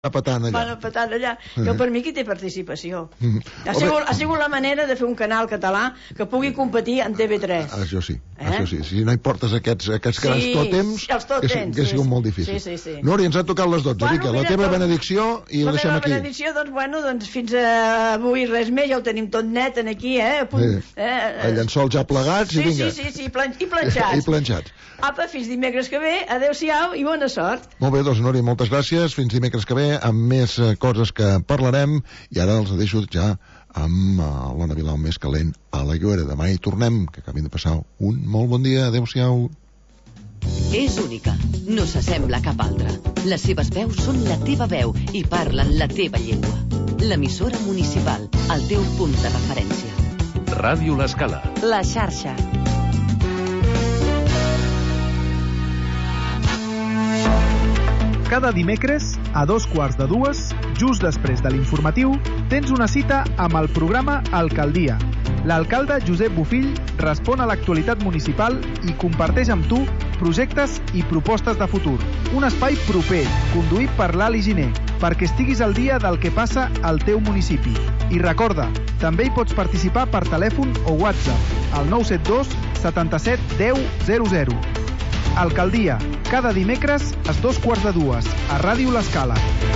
petant allà. Jo, per mi, qui té participació. Ha sigut la manera de fer un canal català que pugui competir en TV3. Això sí. Si no hi portes aquests grans tòtems, que sigut molt difícil. Sí. Núria, ens han tocat les 12. Mica, la teva benedicció i la deixem aquí. La meva benedicció, doncs fins avui res més, ja ho tenim tot net aquí, El llençol ja plegats i vinga. Sí, i planxats. Apa, fins dimecres que ve, adeu-siau i bona sort. Molt bé, doncs, Núria, moltes gràcies. Fins dimecres que ve, amb més coses que parlarem. I ara els deixo ja amb l'Ona Vilau més calent a l'Aigüera. Demà hi tornem, que acabin de passar un molt bon dia. Adeu-siau. És única, no s'assembla a cap altra. Les seves veus són la teva veu i parlen la teva llengua. L'emissora municipal, el teu punt de referència. Ràdio L'Escala. La xarxa. Cada dimecres, a 2:15, just després de l'informatiu, tens una cita amb el programa Alcaldia. L'alcalde Josep Bofill respon a l'actualitat municipal i comparteix amb tu projectes i propostes de futur. Un espai proper, conduït per l'Ali Giner, perquè estiguis al dia del que passa al teu municipi. I recorda, també hi pots participar per telèfon o WhatsApp al 972 77 10 00. Alcaldia, cada dimecres a 2:15 a Ràdio L'Escala.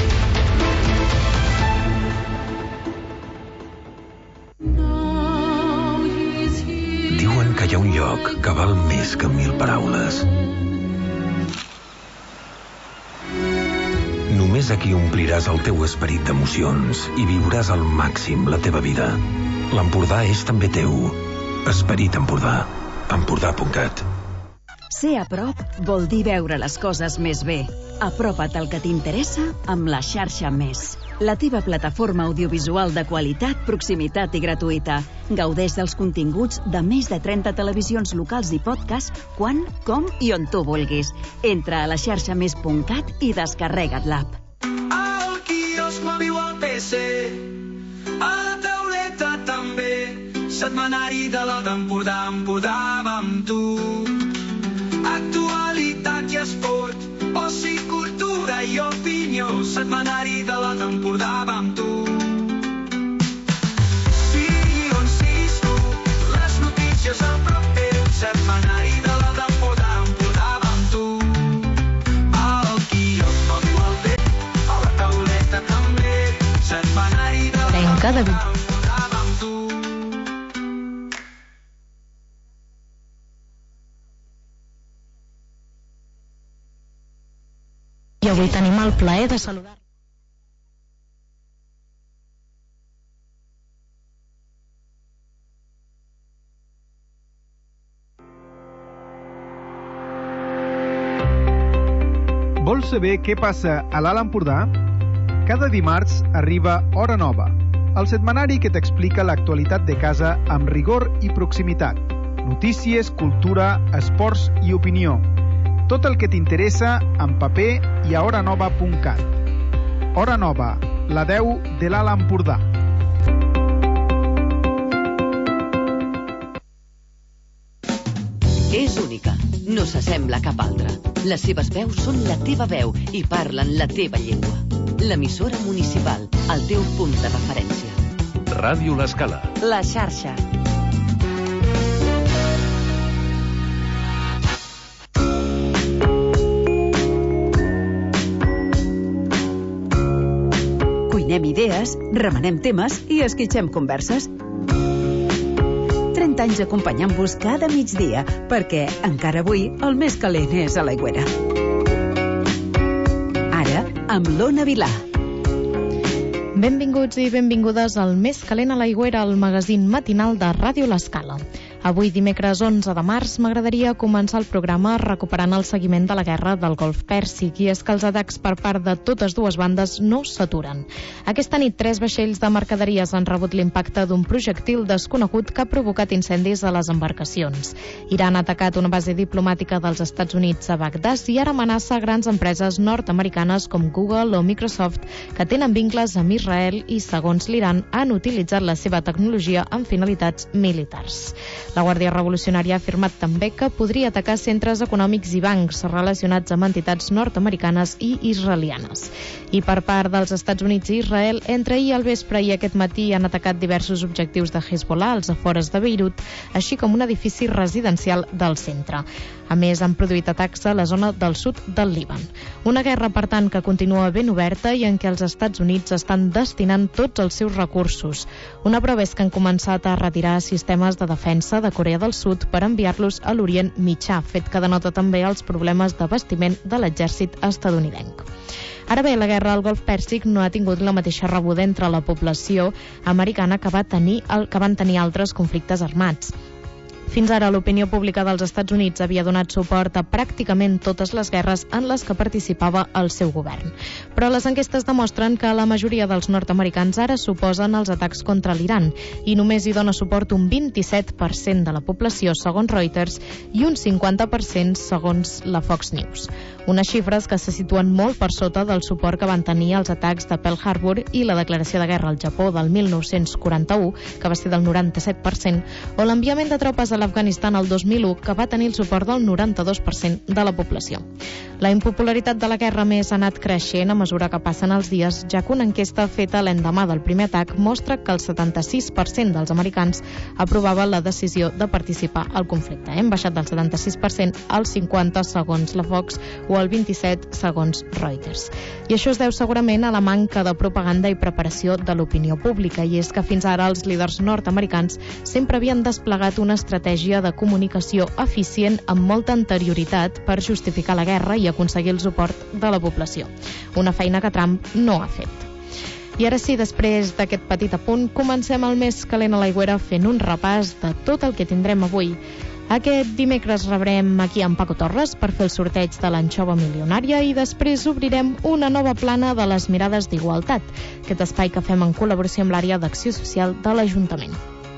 Diuen que hi ha un lloc que val més que 1000 paraules. Només aquí ompliràs el teu esperit d'emocions i viuràs al màxim la teva vida. L'Empordà és també teu. Esperit Empordà. Empordà.cat. Ser a prop vol dir veure les coses més bé. Apropa't al que t'interessa amb la xarxa Més. La teva plataforma audiovisual de qualitat, proximitat i gratuïta. Gaudeix dels continguts de més de 30 televisions locals i podcast quan, com i on tu vulguis. Entra a la xarxamés.cat i descarrega't l'app. Al quiosc m'aviu al PC, a la tauleta també. Setmanari de la temporada Empordà amb tu. Actualitat i esport, oci, cultura i opinió. Setmanari de la temporada amb tu. Les notícies a prop teu. Setmanari de la temporada amb tu. Al quiosc m'aviu al té, a la tauleta també. Setmanari de la temporada amb tu. I avui tenim el plaer de saludar. Vols saber què passa a l'Alt Empordà? Cada dimarts arriba Hora Nova, el setmanari que t'explica l'actualitat de casa amb rigor i proximitat. Notícies, cultura, esports i opinió. Tot el que t'interessa en paper i a horanova.cat. Hora Nova, la 10 de l'Alt Empordà. És única, no s'assembla a cap altra. Les seves veus són la teva veu i parlen la teva llengua. L'emissora municipal, el teu punt de referència. Ràdio L'Escala. La xarxa. Cuinem idees, remenem temes i esquitxem converses. 30 anys acompanyant-vos cada migdia, perquè encara avui el més calent és a l'Aigüera. Ara, amb l'Ona Vilà. Benvinguts i benvingudes al Més calent a l'Aigüera, el magazín matinal de Ràdio L'Escala. Avui, dimecres 11 de març, m'agradaria començar el programa recuperant el seguiment de la guerra del Golf Pèrsic, i és que els atacs per part de totes dues bandes no s'aturen. Aquesta nit, 3 vaixells de mercaderies han rebut l'impacte d'un projectil desconegut que ha provocat incendis a les embarcacions. Iran ha atacat una base diplomàtica dels Estats Units a Bagdad i ara amenaça grans empreses nord-americanes com Google o Microsoft que tenen vincles amb Israel i, segons l'Iran, han utilitzat la seva tecnologia amb finalitats militars. La Guàrdia Revolucionària ha afirmat també que podria atacar centres econòmics i bancs relacionats amb entitats nord-americanes i israelianes. I per part dels Estats Units i Israel, entre ahir al vespre i aquest matí han atacat diversos objectius de Hezbollah als afores de Beirut, així com un edifici residencial del centre. A més, han produït atacs a la zona del sud del Líban. Una guerra, per tant, que continua ben oberta i en què els Estats Units estan destinant tots els seus recursos. Una prova és que han començat a retirar sistemes de defensa de Corea del Sud per enviar-los a l'Orient Mitjà, fet que denota també els problemes d'abastiment de l'exèrcit estatunidenc. Ara bé, la guerra al Golf Pèrsic no ha tingut la mateixa rebuda entre la població americana que van tenir altres conflictes armats. Fins ara, l'opinió pública dels Estats Units havia donat suport a pràcticament totes les guerres en les que participava el seu govern. Però les enquestes demostren que la majoria dels nord-americans ara s'oposen als atacs contra l'Iran i només hi dona suport un 27% de la població, segons Reuters, i un 50% segons la Fox News. Unes xifres que se situen molt per sota del suport que van tenir els atacs de Pearl Harbor i la declaració de guerra al Japó del 1941, que va ser del 97%, o l'enviament de tropes a l'Afganistan el 2001, que va tenir el suport del 92% de la població. La impopularitat de la guerra més ha anat creixent a mesura que passen els dies, ja que una enquesta feta l'endemà del primer atac mostra que el 76% dels americans aprovava la decisió de participar al conflicte. Hem baixat del 76% al 50% segons la Fox o al 27% segons Reuters. I això es deu segurament a la manca de propaganda i preparació de l'opinió pública, i és que fins ara els líders nord-americans sempre havien desplegat una estratègia de comunicació eficient amb molta anterioritat per justificar la guerra i aconseguir el suport de la població. Una feina que Trump no ha fet. I ara sí, després d'aquest petit apunt, comencem el més calent a l'aigüera fent un repàs de tot el que tindrem avui. Aquest dimecres rebrem aquí en Paco Torres per fer el sorteig de l'anxova milionària i després obrirem una nova plana de les mirades d'igualtat, aquest espai que fem en col·laboració amb l'àrea d'acció social de l'Ajuntament.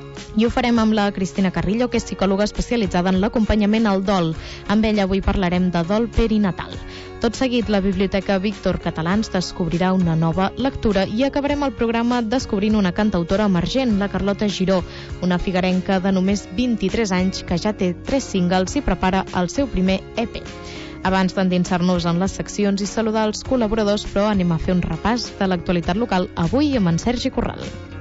I ho farem amb la Cristina Carrillo, que és psicòloga especialitzada en l'acompanyament al dol. Amb ella avui parlarem de dol perinatal. Tot seguit, la Biblioteca Víctor Català ens descobrirà una nova lectura i acabarem el programa descobrint una cantautora emergent, la Carlota Giró, una figuerenca de només 23 anys que ja té 3 singles i prepara el seu primer EP. Abans d'endinsar-nos en les seccions i saludar els col·laboradors, però anem a fer un repàs de l'actualitat local avui amb en Sergi Corral.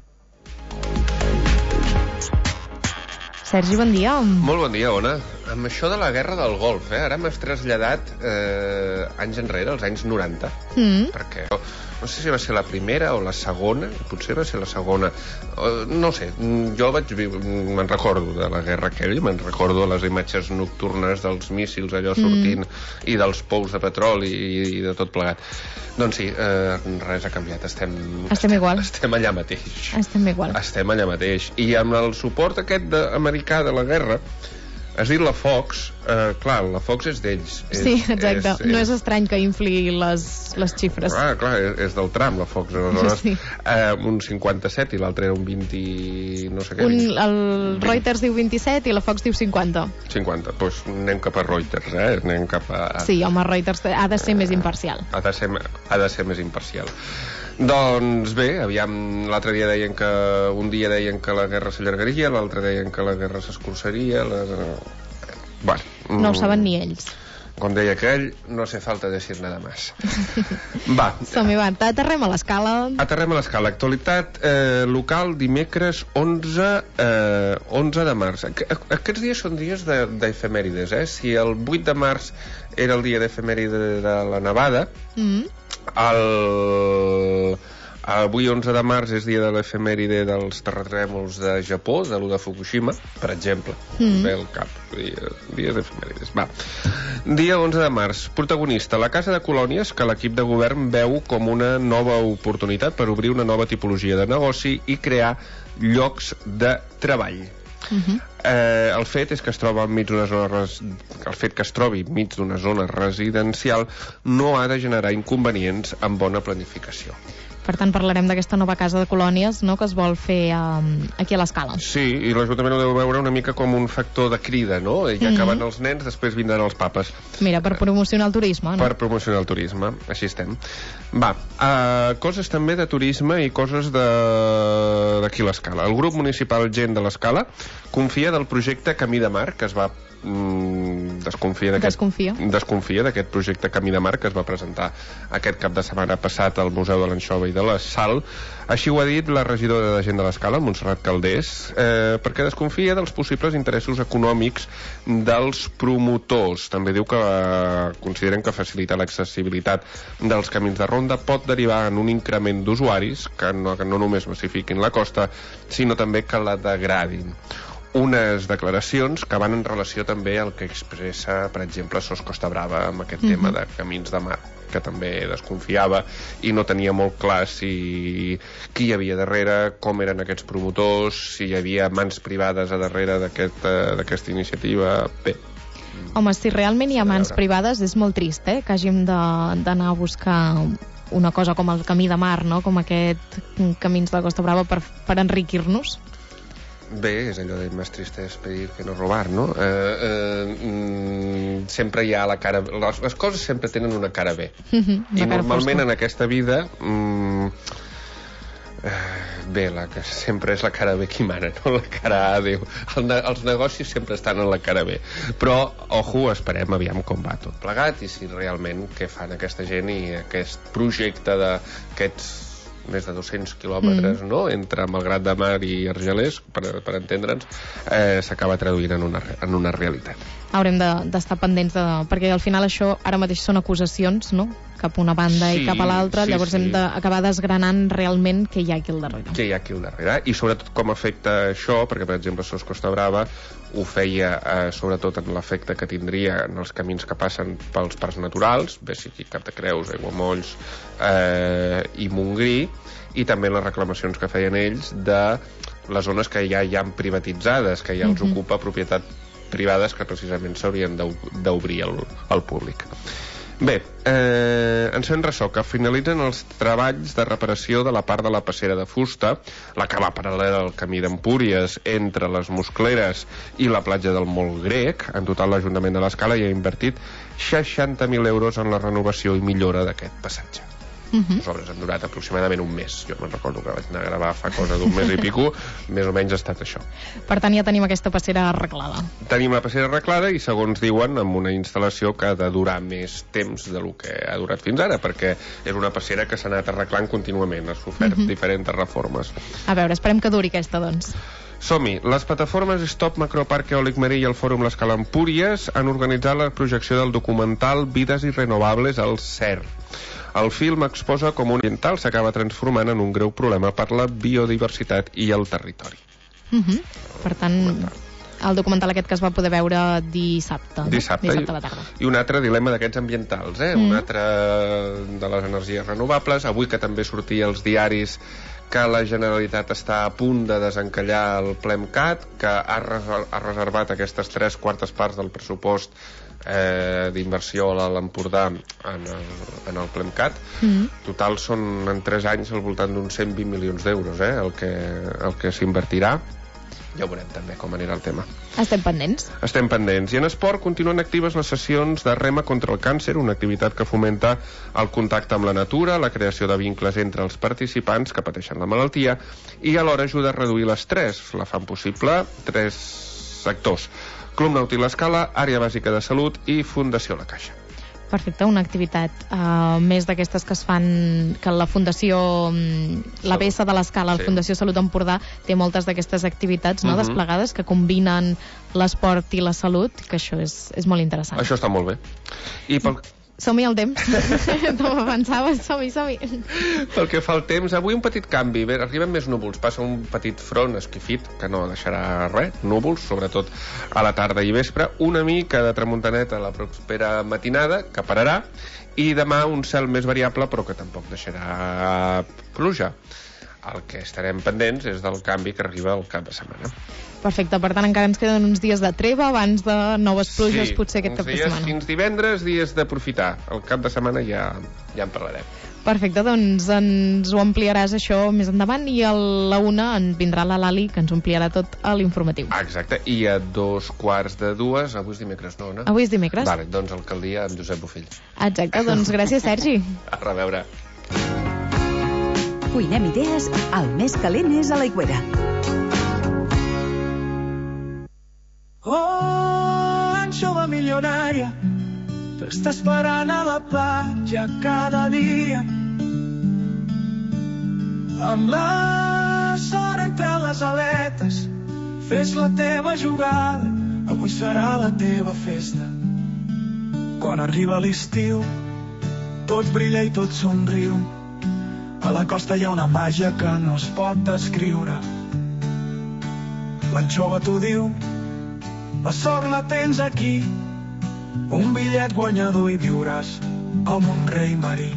Sergi, bon dia. Molt bon dia, Ona. Amb això de la guerra del Golf, ara m'has traslladat anys enrere, als anys 90, perquè no sé si va ser la primera o la segona, potser va ser la segona, no sé, jo me'n recordo de la guerra aquella, me'n recordo de les imatges nocturnes dels míssils allò sortint i dels pous de petroli i de tot plegat. Doncs sí, res ha canviat, estem igual. Estem allà mateix. Estem igual. Estem allà mateix. I amb el suport aquest americà de la guerra, has dit la Fox, clar, la Fox és d'ells. Sí, exacte. No és estrany que infli les xifres. Clar, és del Trump, la Fox. Sí. Un 57 i l'altre era un 20... no sé què. El Reuters diu 27 i la Fox diu 50. 50, doncs anem cap a Reuters, anem cap a... Sí, home, Reuters ha de ser més imparcial. Ha de ser més imparcial. Doncs bé, aviam, l'altre dia deien que... un dia deien que la guerra s'allargaria, l'altre deien que la guerra s'escurçaria... Bueno, no ho saben ni ells. Com deia aquell, no hace falta decir nada más. Va. Som-hi, va, aterrem a l'escala. Aterrem a l'escala. Actualitat local, dimecres 11 de març. Aquests dies són dies d'efemèrides, Si el 8 de març era el dia d'efemèride de la nevada, avui 11 de març és dia de l'efemèride dels terratrèmols de Japó, de lo de Fukushima, per exemple. Ve al cap, dies d'efemèrides. Va. Dia 11 de març. Protagonista, la Casa de Colònies, que l'equip de govern veu com una nova oportunitat per obrir una nova tipologia de negoci i crear llocs de treball. El fet és que es troba enmig d'una zona el fet que es trobi enmig d'una zona residencial no ha de generar inconvenients amb bona planificació. Per tant, parlarem d'aquesta nova casa de colònies, no?, que es vol fer aquí a l'Escala. Sí, i l'Ajuntament ho deu veure una mica com un factor de crida, no? I acaben els nens, després vindran els papes. Mira, per promocionar el turisme, no? Per promocionar el turisme, així estem. Va, coses també de turisme i coses d'aquí a l'Escala. El grup municipal Gent de l'Escala confia del projecte Camí de Mar, que es va desconfia d'aquest projecte Camí de Mar que es va presentar aquest cap de setmana passat al Museu de l'Anxova i de la Sal. Així ho ha dit la regidora de Gent de l'Escala, Montserrat Caldés, perquè desconfia dels possibles interessos econòmics dels promotors. També diu que consideren que facilitar l'accessibilitat dels camins de ronda pot derivar en un increment d'usuaris que no només massifiquin la costa, sinó també que la degradin. Unes declaracions que van en relació també al que expressa, per exemple, SOS Costa Brava amb aquest tema de camins de mar, que també desconfiava i no tenia molt clar qui hi havia darrere, com eren aquests promotors, si hi havia mans privades a darrere d'aquesta iniciativa. Bé. Home, si realment hi ha mans privades és molt trist, que hàgim d'anar a buscar una cosa com el camí de mar, no? Com aquest camins de la Costa Brava per enriquir-nos. Bé, és allò de més trist és pedir que no robar, no? Sempre hi ha la cara... Les coses sempre tenen una cara B. I normalment en aquesta vida... bé, la que sempre és la cara B qui mana, no la cara A. Déu. Els negocis sempre estan en la cara B. Però, ojo, esperem aviam com va tot plegat i si realment què fan aquesta gent i aquest projecte d'aquests més de 200 quilòmetres, no?, entre Malgrat de Mar i Argelers, per entendre'ns, s'acaba traduint en una realitat. Haurem d'estar pendents perquè al final això ara mateix són acusacions, no?, cap a una banda i cap a l'altra, llavors hem d'acabar desgranant realment què hi ha aquí al darrere. Què hi ha aquí al darrere, i sobretot com afecta això, perquè per exemple SOS Costa Brava ho feia sobretot en l'efecte que tindria en els camins que passen pels parcs naturals, bé sigui Cap de Creus, Aiguamolls i Montgrí, i també les reclamacions que feien ells de les zones que ja hi han privatitzades, que ja els ocupa propietat privades que precisament s'haurien d'obrir al públic. Bé, ens fem ressò que finalitzen els treballs de reparació de la part de la passera de fusta, la que va paral·lela al camí d'Empúries entre les Muscleres i la platja del Molt Grec. En total l'Ajuntament de l'Escala hi ha invertit 60.000 euros en la renovació i millora d'aquest passatge. Les obres han durat aproximadament un mes. Jo me'n recordo que vaig anar a gravar fa cosa d'un mes i pico, més o menys ha estat això. Per tant, ja tenim aquesta passera arreglada. Tenim la passera arreglada i, segons diuen, amb una instal·lació que ha de durar més temps del que ha durat fins ara, perquè és una passera que s'ha anat arreglant contínuament, ha sofert diferents reformes. A veure, esperem que duri aquesta, doncs. Som-hi. Les plataformes Stop Macroparc Eòlic Marí i el Fòrum l'Escala Empúries han organitzat la projecció del documental Vides Irrenovables al CER. El film exposa com un ambiental s'acaba transformant en un greu problema per la biodiversitat i el territori. Per tant, el documental aquest que es va poder veure dissabte a la tarda. I un altre dilema d'aquests ambientals, un altre de les energies renovables. Avui que també sortia als diaris que la Generalitat està a punt de desencallar el PLEMCAT, que ha reservat aquestes 3/4 parts del pressupost d'inversió a l'Empordà en el PLEMCAT. Total són en 3 anys al voltant d'uns 120 milions d'euros el que s'invertirà. Ja ho veurem també com anirà el tema. Estem pendents. Estem pendents. I en esport continuen actives les sessions de rema contra el càncer, una activitat que fomenta el contacte amb la natura, la creació de vincles entre els participants que pateixen la malaltia i alhora ajuda a reduir l'estrès. La fan possible 3 sectors: Club Nàutic l'Escala, Àrea Bàsica de Salut i Fundació La Caixa. Perfecte, una activitat més d'aquestes que es fan, que la Fundació, la BS de l'Escala, la Fundació Salut Empordà, té moltes d'aquestes activitats desplegades que combinen l'esport i la salut, que això és molt interessant. Això està molt bé. I pel... Som-hi al temps. No m'avançaves, som-hi. Pel que fa al temps, avui un petit canvi. Bé, arriben més núvols, passa un petit front esquifit, que no deixarà res, núvols, sobretot a la tarda i vespre, una mica de tramuntaneta a la propera matinada, que pararà, i demà un cel més variable, però que tampoc deixarà pluja. El que estarem pendents és del canvi que arriba al cap de setmana. Perfecte, per tant encara ens queden uns dies de treva abans de noves pluges, potser aquest cap de setmana. Fins divendres, dies d'aprofitar. El cap de setmana ja en parlarem. Perfecte, doncs ens ho ampliaràs això més endavant i a la 1 en vindrà la Lali, que ens ho ampliarà tot a l'informatiu. Exacte, i a 2:15, avui és dimecres, no, Ona? Avui és dimecres. Vale, doncs Alcaldia amb Josep Bofill. Exacte, doncs gràcies, Sergi. A reveure. Cuinem idees, el més calent és a l'Aigüera. Oh, anxova milionària, t'està esperant a la platja cada dia. Amb la sort entre les aletes, fes la teva jugada, avui serà la teva festa. Quan arriba l'estiu, tot brilla i tot somriu. A la costa hi ha una màgia que no es pot descriure. L'anxova t'ho diu, la sort la tens aquí. Un bitllet guanyador i viuràs com un rei marí.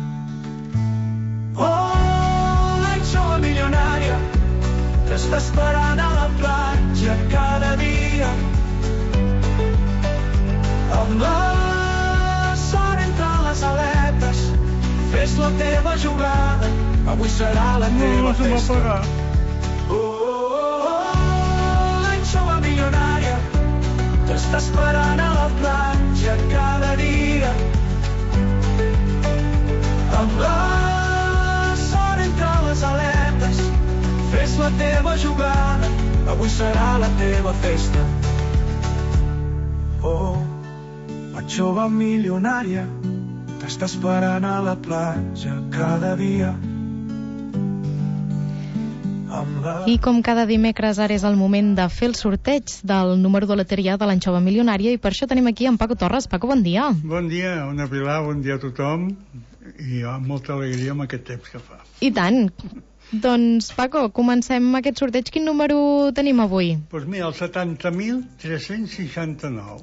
Oh, l'anxova milionària, t'està esperant a la platja cada dia. Amb la sort entre les aletes, fes la teva jugada, avui serà la teva festa. L'anxova milionària t'està esperant a la platja cada dia. Amb la sort entre les aletes, fes la teva jugada, avui serà la teva festa. Oh, l'anxova milionària t'està esperant a la platja cada dia. I com cada dimecres, ara és el moment de fer el sorteig del número de loteria de l'anxova milionària i per això tenim aquí en Paco Torres. Paco, bon dia. Bon dia, Ona Pilar, bon dia a tothom i amb molta alegria amb aquest temps que fa. I tant. Doncs, Paco, comencem aquest sorteig. Quin número tenim avui? Doncs mira, el 70.369.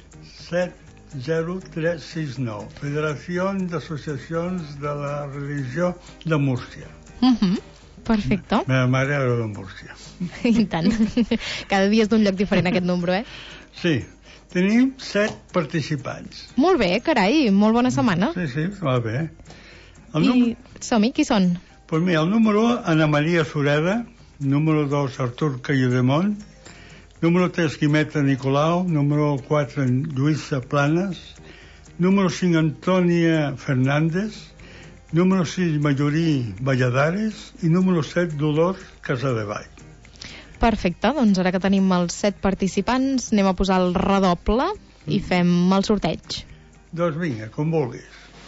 70369. Federació d'Associacions de la Religió de Múrcia. Perfecte. La meva mare era de Múrcia. I tant. Cada dia és d'un lloc diferent aquest número, eh? Sí. Tenim 7 participants. Molt bé, carai, molt bona setmana. Sí, va bé. Som-hi, qui són? Doncs mira, el número 1, Ana Maria Sureda. Número 2, Artur Cayodemont. Número 3, Quimeta Nicolau. Número 4, Lluïsa Planes. Número 5, Antònia Fernández. Número 6, Majorí Valladares. I número 7, Dolors Casadevall. Perfecte, doncs ara que tenim els 7 participants, anem a posar el redoble i fem el sorteig. Doncs vinga, com vulguis.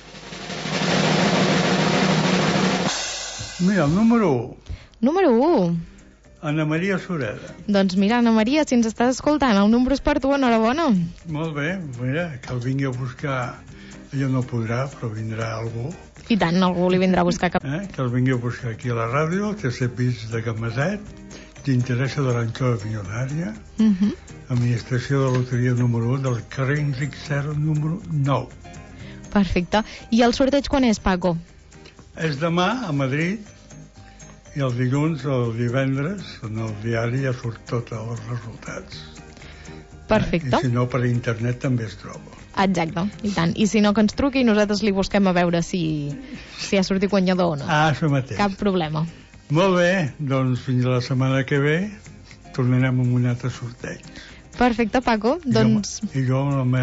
Mira, el número 1. Número 1. Ana Maria Sureda. Doncs mira, Ana Maria, si ens estàs escoltant, el número és per tu, enhorabona. Molt bé, mira, que el vingui a buscar. Ella no podrà, però vindrà algú. I tant, algú li vindrà a buscar cap... Que el vingui a buscar aquí a la ràdio, té 7 pis de Can Maset, t'interessa de l'anxova milionària, administració de loteria número 1 del carrer Enric Serra número 9. Perfecte. I el sorteig quan és, Paco? És demà a Madrid i el dilluns o el divendres en el diari ja surt tots els resultats. Perfecte. I si no, per internet també es troba. Exacte, i tant. I si no, que ens truqui i nosaltres li busquem a veure si ha sortit guanyador o no. Això mateix. Cap problema. Molt bé, doncs fins la setmana que ve tornarem amb un altre sorteig. Perfecte, Paco. I jo amb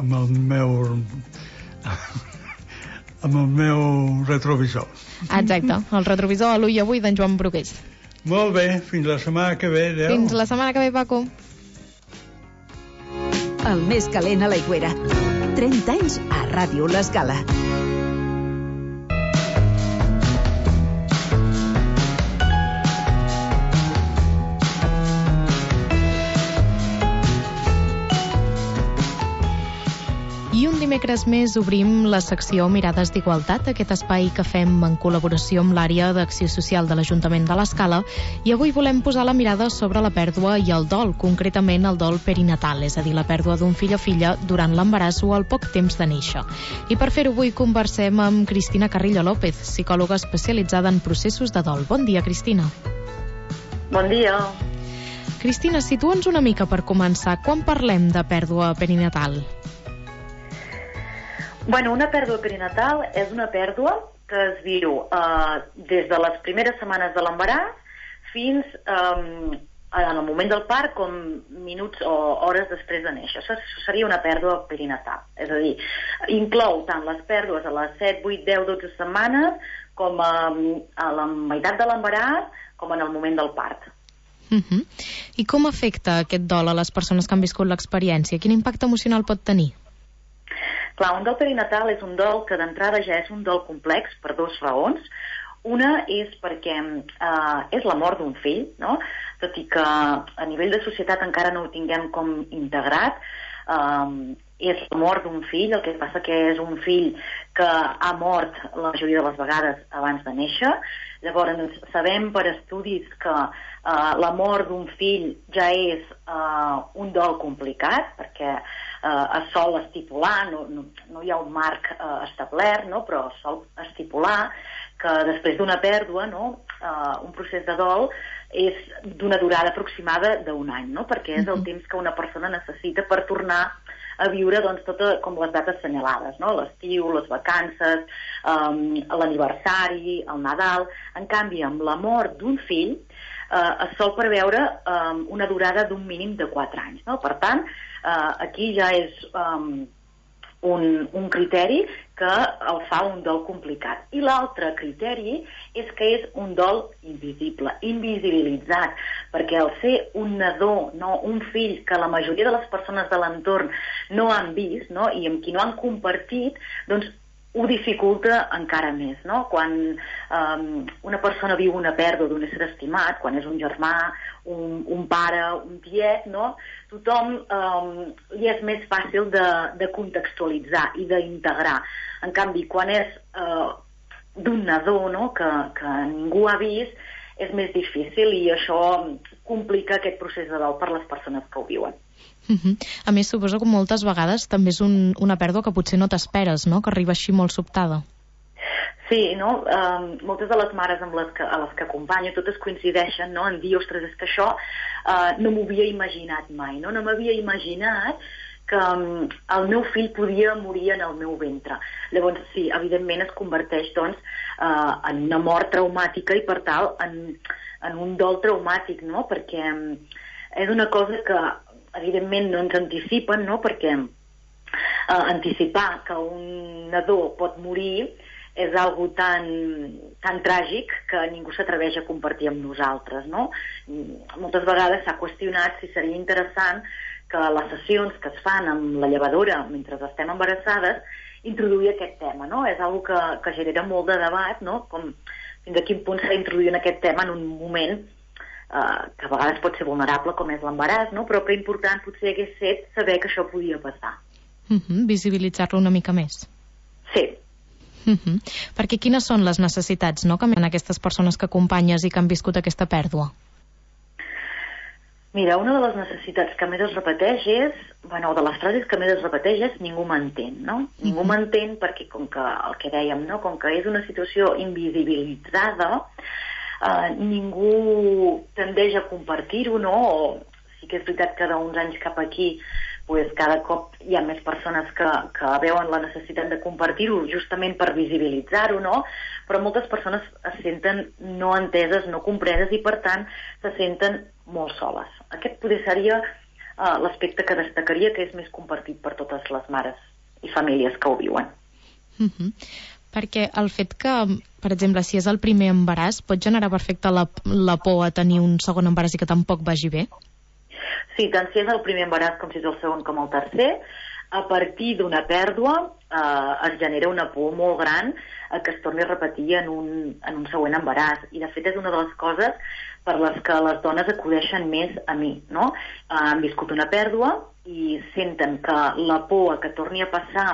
el meu retrovisor. Exacte, el retrovisor a l'ull avui d'en Joan Brugués. Molt bé, fins la setmana que ve. Adéu. Fins la setmana que ve, Paco. El més calent a l'Aigüera. 30 anys a Ràdio L'Escala. I un dimecres més obrim la secció Mirades d'Igualtat, aquest espai que fem en col·laboració amb l'àrea d'acció social de l'Ajuntament de l'Escala, i avui volem posar la mirada sobre la pèrdua i el dol, concretament el dol perinatal, és a dir, la pèrdua d'un fill o filla durant l'embaràs o al poc temps de néixer. I per fer-ho avui conversem amb Cristina Carrillo López, psicòloga especialitzada en processos de dol. Bon dia, Cristina. Bon dia. Cristina, situa'ns una mica per començar. Quan parlem de pèrdua perinatal? Bueno, una pèrdua perinatal és una pèrdua que es viu des de les primeres setmanes de l'embaràs fins en el moment del part, com minuts o hores després de néixer. Això seria una pèrdua perinatal. És a dir, inclou tant les pèrdues a les 7, 8, 10, 12 setmanes com a la meitat de l'embaràs com en el moment del part. I com afecta aquest dol a les persones que han viscut l'experiència? Quin impacte emocional pot tenir? Clar, un dol perinatal és un dol que d'entrada ja és un dol complex per dues raons. Una és perquè és la mort d'un fill, no? Tot i que a nivell de societat encara no ho tinguem com integrat, és la mort d'un fill, el que passa que és un fill que ha mort la majoria de les vegades abans de néixer. Llavors sabem per estudis que la mort d'un fill ja és un dol complicat, perquè es sol estipular, no hi ha un marc establert, no? Però es sol estipular que després d'una pèrdua, no? Un procés de dol és d'una durada aproximada d'un any, no? Perquè és el temps que una persona necessita per tornar a viure com les dates assenyalades, no? L'estiu, les vacances, l'aniversari, el Nadal. En canvi, amb la mort d'un fill es sol preveure una durada d'un mínim de 4 anys, no? Per tant, aquí ja és un criteri que el fa un dol complicat. I l'altre criteri és que és un dol invisible, invisibilitzat, perquè al ser un nadó, no, un fill que la majoria de les persones de l'entorn no han vist, no, i amb qui no han compartit, doncs ho dificulta encara més, no? Quan una persona viu una pèrdua d'un ésser estimat, quan és un germà, un pare, un tiet, no? Tothom li és més fàcil de contextualitzar i d'integrar. En canvi, quan és d'un nadó, no? que ningú ha vist, és més difícil i això complica aquest procés de dol per les persones que ho viuen. A més, suposo que moltes vegades també és una pèrdua que potser no t'esperes, no? Que arriba així molt sobtada. Sí, no? Moltes de les mares a les que acompanyo totes coincideixen, no? En dir, ostres, és que això no m'ho havia imaginat mai, no? No m'havia imaginat que el meu fill podia morir en el meu ventre. Llavors, sí, evidentment es converteix, doncs, en una mort traumàtica i, per tal, en un dol traumàtic, no? Perquè és una cosa que evidentment no ens anticipen, no? Perquè anticipar que un nadó pot morir és algo tan tràgic que ningú s'atreveix a compartir amb nosaltres, no? Moltes vegades s'ha qüestionat si seria interessant que les sessions que es fan amb la llevadora mentre estem embarassades introduir aquest tema, no? És algo que genera molt de debat, no? Com fins a quin punt s'ha d'introduir en aquest tema en un moment que a vegades pot ser vulnerable com és l'embaràs, no? Però que important potser hagués set saber que això podia passar. Visibilitzar-lo una mica més. Sí. Perquè quines són les necessitats, no?, que tenen aquestes persones que acompanyes i que han viscut aquesta pèrdua? Mira, una de les necessitats que més es repeteix és, bueno, de les frases que més es repeteix és ningú m'entén, no? Ningú m'entén perquè, com que el que dèiem, no?, com que és una situació invisibilitzada, ningú tendeix a compartir-ho, no? O sí que és veritat que d'uns anys cap aquí pues, cada cop hi ha més persones que veuen la necessitat de compartir-ho justament per visibilitzar-ho, no? Però moltes persones es senten no enteses, no compreses i per tant se senten molt soles. Aquest potser seria l'aspecte que destacaria que és més compartit per totes les mares i famílies que ho viuen. Perquè el fet que, per exemple, si és el primer embaràs, pot generar perfecte la por a tenir un segon embaràs i que tampoc vagi bé? Sí, tant si és el primer embaràs com si és el segon com el tercer, a partir d'una pèrdua es genera una por molt gran que es torni a repetir en un següent embaràs. I de fet és una de les coses per les que les dones acudeixen més a mi, no? Han viscut una pèrdua i senten que la por que torni a passar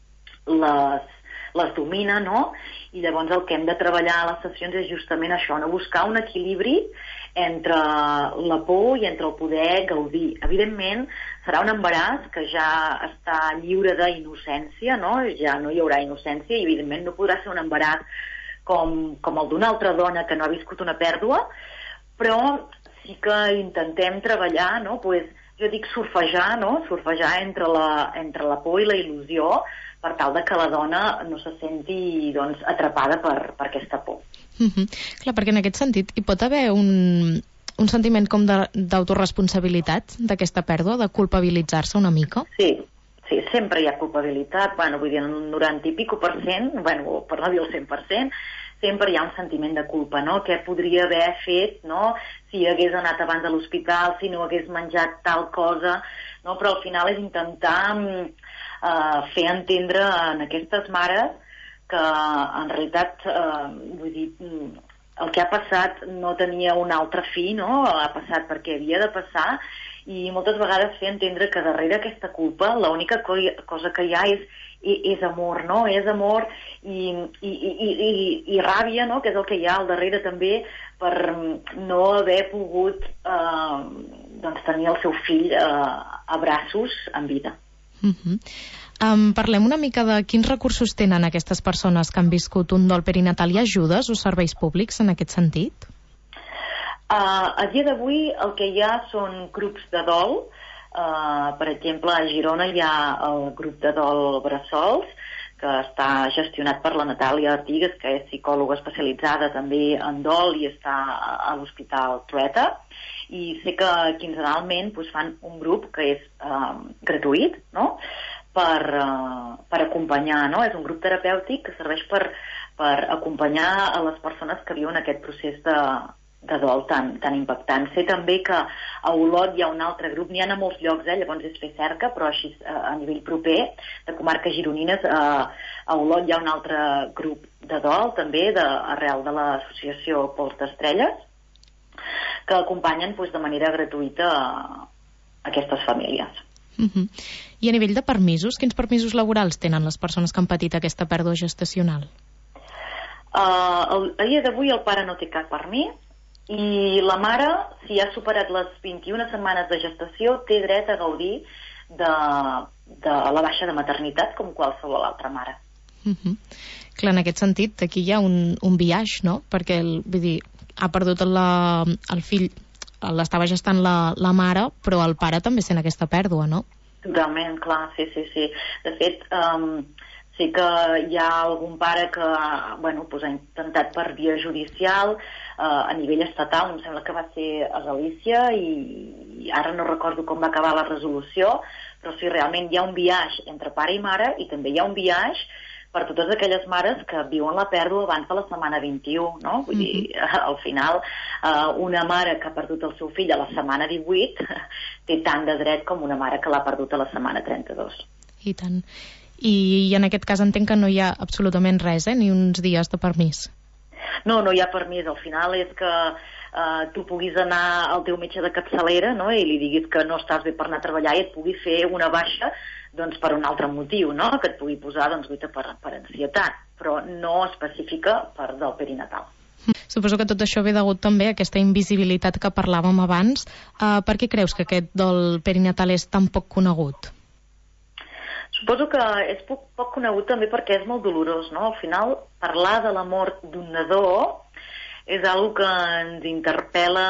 les domina, no? I llavors el que hem de treballar a les sessions és justament això, no? Buscar un equilibri entre la por i entre el poder gaudir. Evidentment, serà un embaràs que ja està lliure d'innocència, no? Ja no hi haurà innocència i evidentment no podrà ser un embaràs com el d'una altra dona que no ha viscut una pèrdua, però sí que intentem treballar, no? Pues, jo dic surfejar, no? Surfejar entre la por i la il·lusió per tal de que la dona no se senti doncs, atrapada per aquesta por. Clar, perquè en aquest sentit hi pot haver un sentiment com d'autoresponsabilitat d'aquesta pèrdua, de culpabilitzar-se una mica? Sí, sempre hi ha culpabilitat, bueno, vull dir, un 90 i pico %, bueno, per no dir el 100%, sempre hi ha un sentiment de culpa, no? Què podria haver fet, no? Si hagués anat abans a l'hospital, si no hagués menjat tal cosa, no? Però al final és intentar fer entendre en aquestes mares que en realitat, vull dir, el que ha passat no tenia un altre fi, no? Ha passat perquè havia de passar, i moltes vegades fer entendre que darrere aquesta culpa l'única cosa que hi ha és amor, no? És amor i ràbia, no? Que és el que hi ha al darrere també per no haver pogut doncs tenir el seu fill a braços en vida. Parlem una mica de quins recursos tenen aquestes persones que han viscut un dol perinatal. Hi ha ajudes o serveis públics en aquest sentit? A dia d'avui el que hi ha són grups de dol. Per exemple, a Girona hi ha el grup de dol Bressols, que està gestionat per la Natàlia Artigues, que és psicòloga especialitzada també en dol i està a l'Hospital Trueta. I sé que quinzenalment fan un grup que és gratuït, no?, per acompanyar, no? És un grup terapèutic que serveix per acompanyar a les persones que viuen aquest procés de dol tan impactant. Sé també que a Olot hi ha un altre grup, n'hi ha a molts llocs, llavors és fer cerca, però així a nivell proper, de comarques gironines, a Olot hi ha un altre grup de dol, també, arrel de l'associació Pols d'Estrelles, que acompanyen de manera gratuïta aquestes famílies. I a nivell de permisos, quins permisos laborals tenen les persones que han patit aquesta pèrdua gestacional? A dia d'avui el pare no té cap permís i la mare, si ha superat les 21 setmanes de gestació, té dret a gaudir de la baixa de maternitat com qualsevol altra mare. Clar, en aquest sentit, aquí hi ha un biaix, no? Perquè, vull dir, ha perdut el fill, l'estava gestant la mare, però el pare també sent aquesta pèrdua, no? Totalment, clar, sí. De fet, sé que hi ha algun pare que ha intentat per via judicial a nivell estatal, em sembla que va ser a Galícia, i ara no recordo com va acabar la resolució, però sí, realment hi ha un biaix entre pare i mare, i també hi ha un biaix per totes aquelles mares que viuen la pèrdua abans de la setmana 21, no? Vull dir, al final, una mare que ha perdut el seu fill a la setmana 18 té tant de dret com una mare que l'ha perdut a la setmana 32. I tant. I en aquest cas entenc que no hi ha absolutament res, ni uns dies de permís. No hi ha permís. Al final és que tu puguis anar al teu metge de capçalera, no?, i li diguis que no estàs bé per anar a treballar i et pugui fer una baixa per un altre motiu, no?, que et pugui posar per ansietat, però no específica per del perinatal. Suposo que tot això ve degut també a aquesta invisibilitat que parlàvem abans. Per què creus que aquest dol perinatal és tan poc conegut? Suposo que és poc conegut també perquè és molt dolorós, no? Al final, parlar de la mort d'un nadó és una que ens interpel·la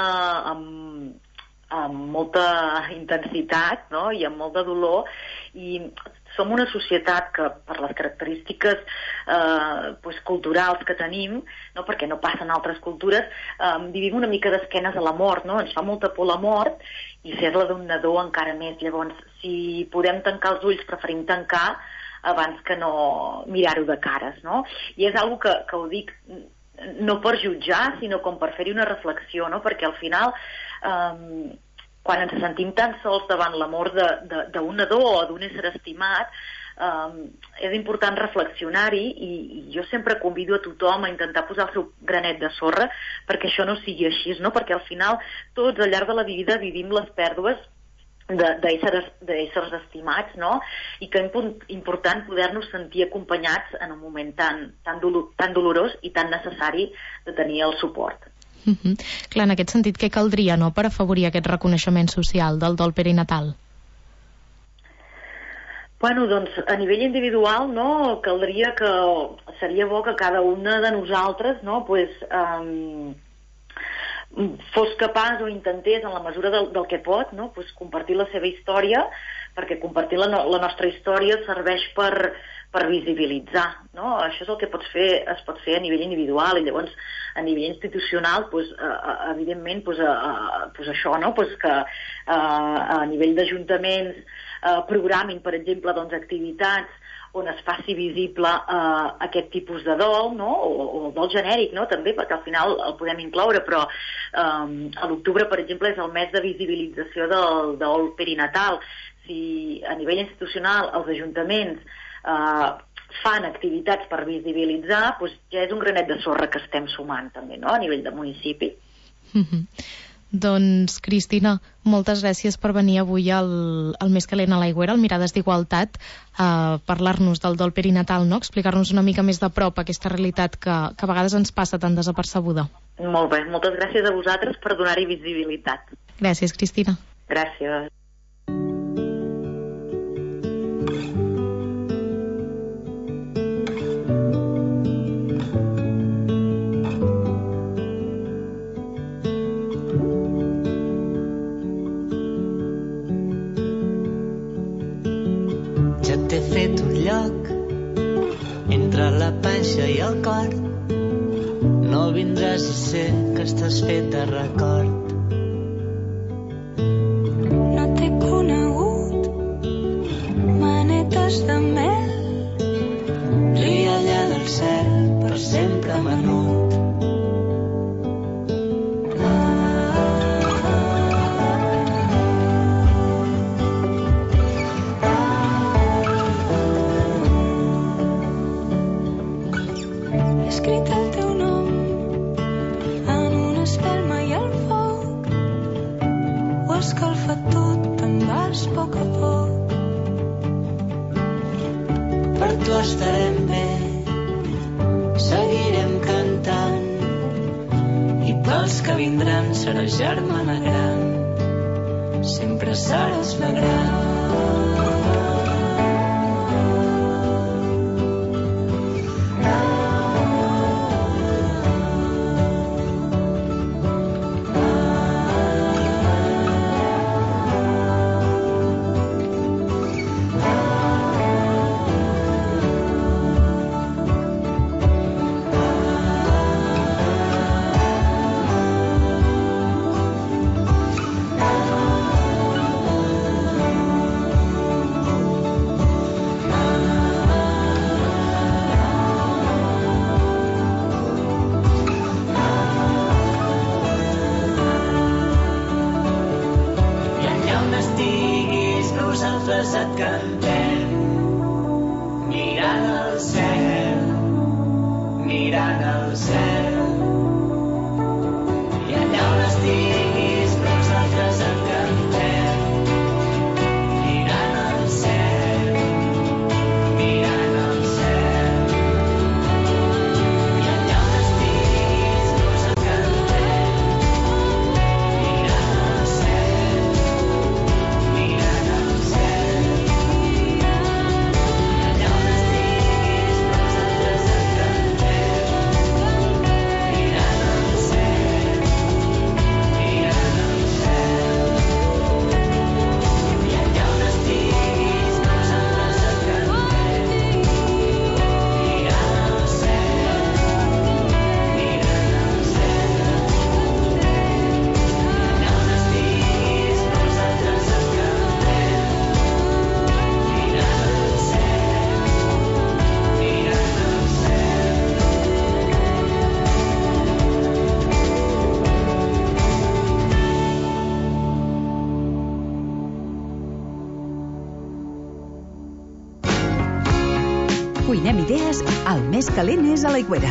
amb molta intensitat, no?, i amb molt de dolor, i som una societat que, per les característiques culturals que tenim, no?, perquè no passen altres cultures, vivim una mica d'esquenes a la mort, no? Ens fa molta por la mort, i fer-la d'un nadó encara més. Llavors, si podem tancar els ulls, preferim tancar abans que no mirar-ho de cares, no? I és una que ho dic no per jutjar, sinó com per fer-hi una reflexió, no? Perquè al final, quan ens sentim tan sols davant la mort d'un nadó o d'un ésser estimat, és important reflexionar-hi, i jo sempre convido a tothom a intentar posar el seu granet de sorra perquè això no sigui així, no? Perquè al final tots al llarg de la vida vivim les pèrdues d'éssers estimats, no? I que és important poder-nos sentir acompanyats en un moment tan dolorós i tan necessari de tenir el suport. Clar, en aquest sentit, què caldria, no?, per afavorir aquest reconeixement social del dol perinatal? Doncs a nivell individual, no, caldria que seria bo que cada una de nosaltres, no, fos capaç o intentés en la mesura del que pot, no?, compartir la seva història, perquè compartir la nostra història serveix per visibilitzar, no? Això és el que es pot fer a nivell individual, i llavors a nivell institucional, evidentment, això, no?, que a nivell d'ajuntaments programin, per exemple, activitats on es faci visible aquest tipus de dol, no? O el dol genèric, no? També, perquè al final el podem incloure, però a l'octubre, per exemple, és el mes de visibilització del dol perinatal. Si a nivell institucional els ajuntaments fan activitats per visibilitzar, doncs ja és un granet de sorra que estem sumant també, no? A nivell de municipi. Doncs, Cristina, moltes gràcies per venir avui al Més calent a l'Aigüera, al Mirades d'Igualtat, a parlar-nos del dol perinatal, no? Explicar-nos una mica més de prop aquesta realitat que a vegades ens passa tan desapercebuda. Molt bé, moltes gràcies a vosaltres per donar-hi visibilitat. Gràcies, Cristina. Gràcies. Ja t'he fet un lloc entre la panxa i el cor. No vindràs i sé que estàs fet de record. No t'he conegut, manetes de mel. Rialla del cel, per sempre menut. Estarem bé, seguirem cantant, i pels que vindran seràs germana gran, sempre seràs la gran. Cuinem idees, el més calent és a l'Aigüera.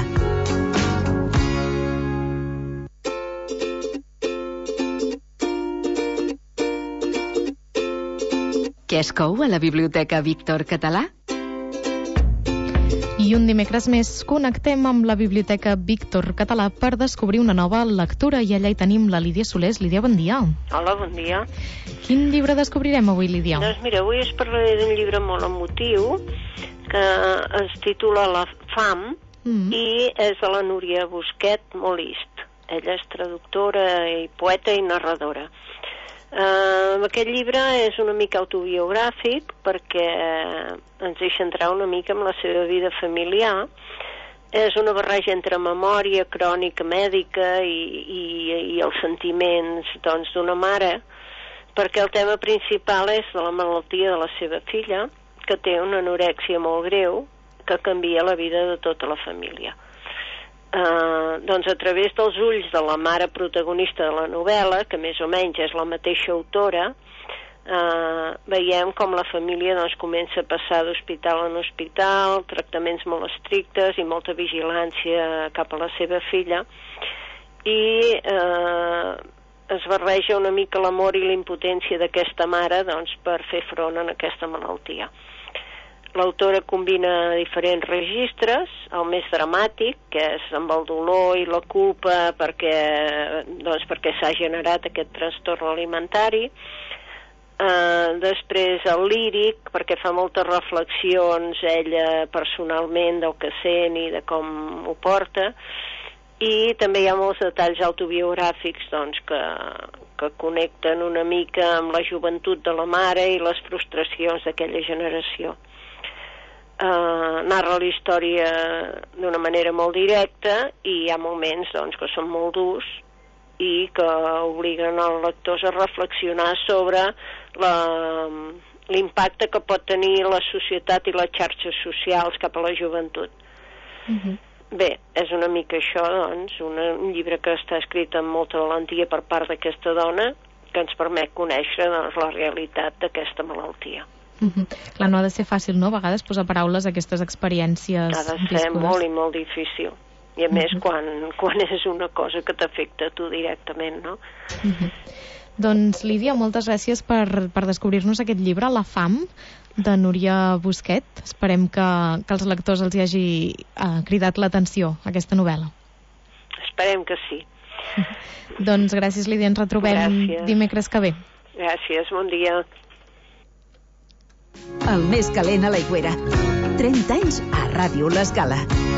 Què es cou a la Biblioteca Víctor Català? I un dimecres més connectem amb la Biblioteca Víctor Català per descobrir una nova lectura i allà hi tenim la Lídia Solés. Lídia, bon dia. Hola, bon dia. Quin llibre descobrirem avui, Lídia? Doncs mira, avui us parlaré d'un llibre molt emotiu que es titula La fam i és de la Núria Busquet Molist. Ella és traductora i poeta i narradora. Aquest llibre és una mica autobiogràfic perquè ens deixa entrar una mica en la seva vida familiar. És una barreja entre memòria, crònica mèdica i els sentiments d'una mare, perquè el tema principal és de la malaltia de la seva filla, que té una anorèxia molt greu que canvia la vida de tota la família. Doncs a través dels ulls de la mare protagonista de la novel·la, que més o menys és la mateixa autora, veiem com la família doncs, comença a passar d'hospital en hospital, tractaments molt estrictes i molta vigilància cap a la seva filla, i es barreja una mica l'amor i la impotència d'aquesta mare doncs, per fer front a aquesta malaltia. L'autora combina diferents registres, el més dramàtic, que és amb el dolor i la culpa perquè s'ha generat aquest trastorn alimentari, després el líric, perquè fa moltes reflexions ella personalment del que sent i de com ho porta, i també hi ha molts detalls autobiogràfics doncs, que connecten una mica amb la joventut de la mare i les frustracions d'aquella generació. Narra la història d'una manera molt directa i hi ha moments doncs, que són molt durs i que obliguen els lectors a reflexionar sobre l'impacte que pot tenir la societat i les xarxes socials cap a la joventut. Bé, és una mica això, doncs, un llibre que està escrit amb molta valentia per part d'aquesta dona que ens permet conèixer doncs, la realitat d'aquesta malaltia. Clar, no ha de ser fàcil, no? A vegades posar paraules a aquestes experiències viscudes. Ha de ser molt i molt difícil. I a més, quan és una cosa que t'afecta a tu directament, no? Doncs, Lídia, moltes gràcies per descobrir-nos aquest llibre, La fam, de Núria Busquet. Esperem que als lectors els hi hagi cridat l'atenció, aquesta novel·la. Esperem que sí. Doncs gràcies, Lídia. Ens retrobem dimecres que ve. Gràcies, bon dia. El més calent a l'Aigüera. 30 anys a Ràdio L'Escala.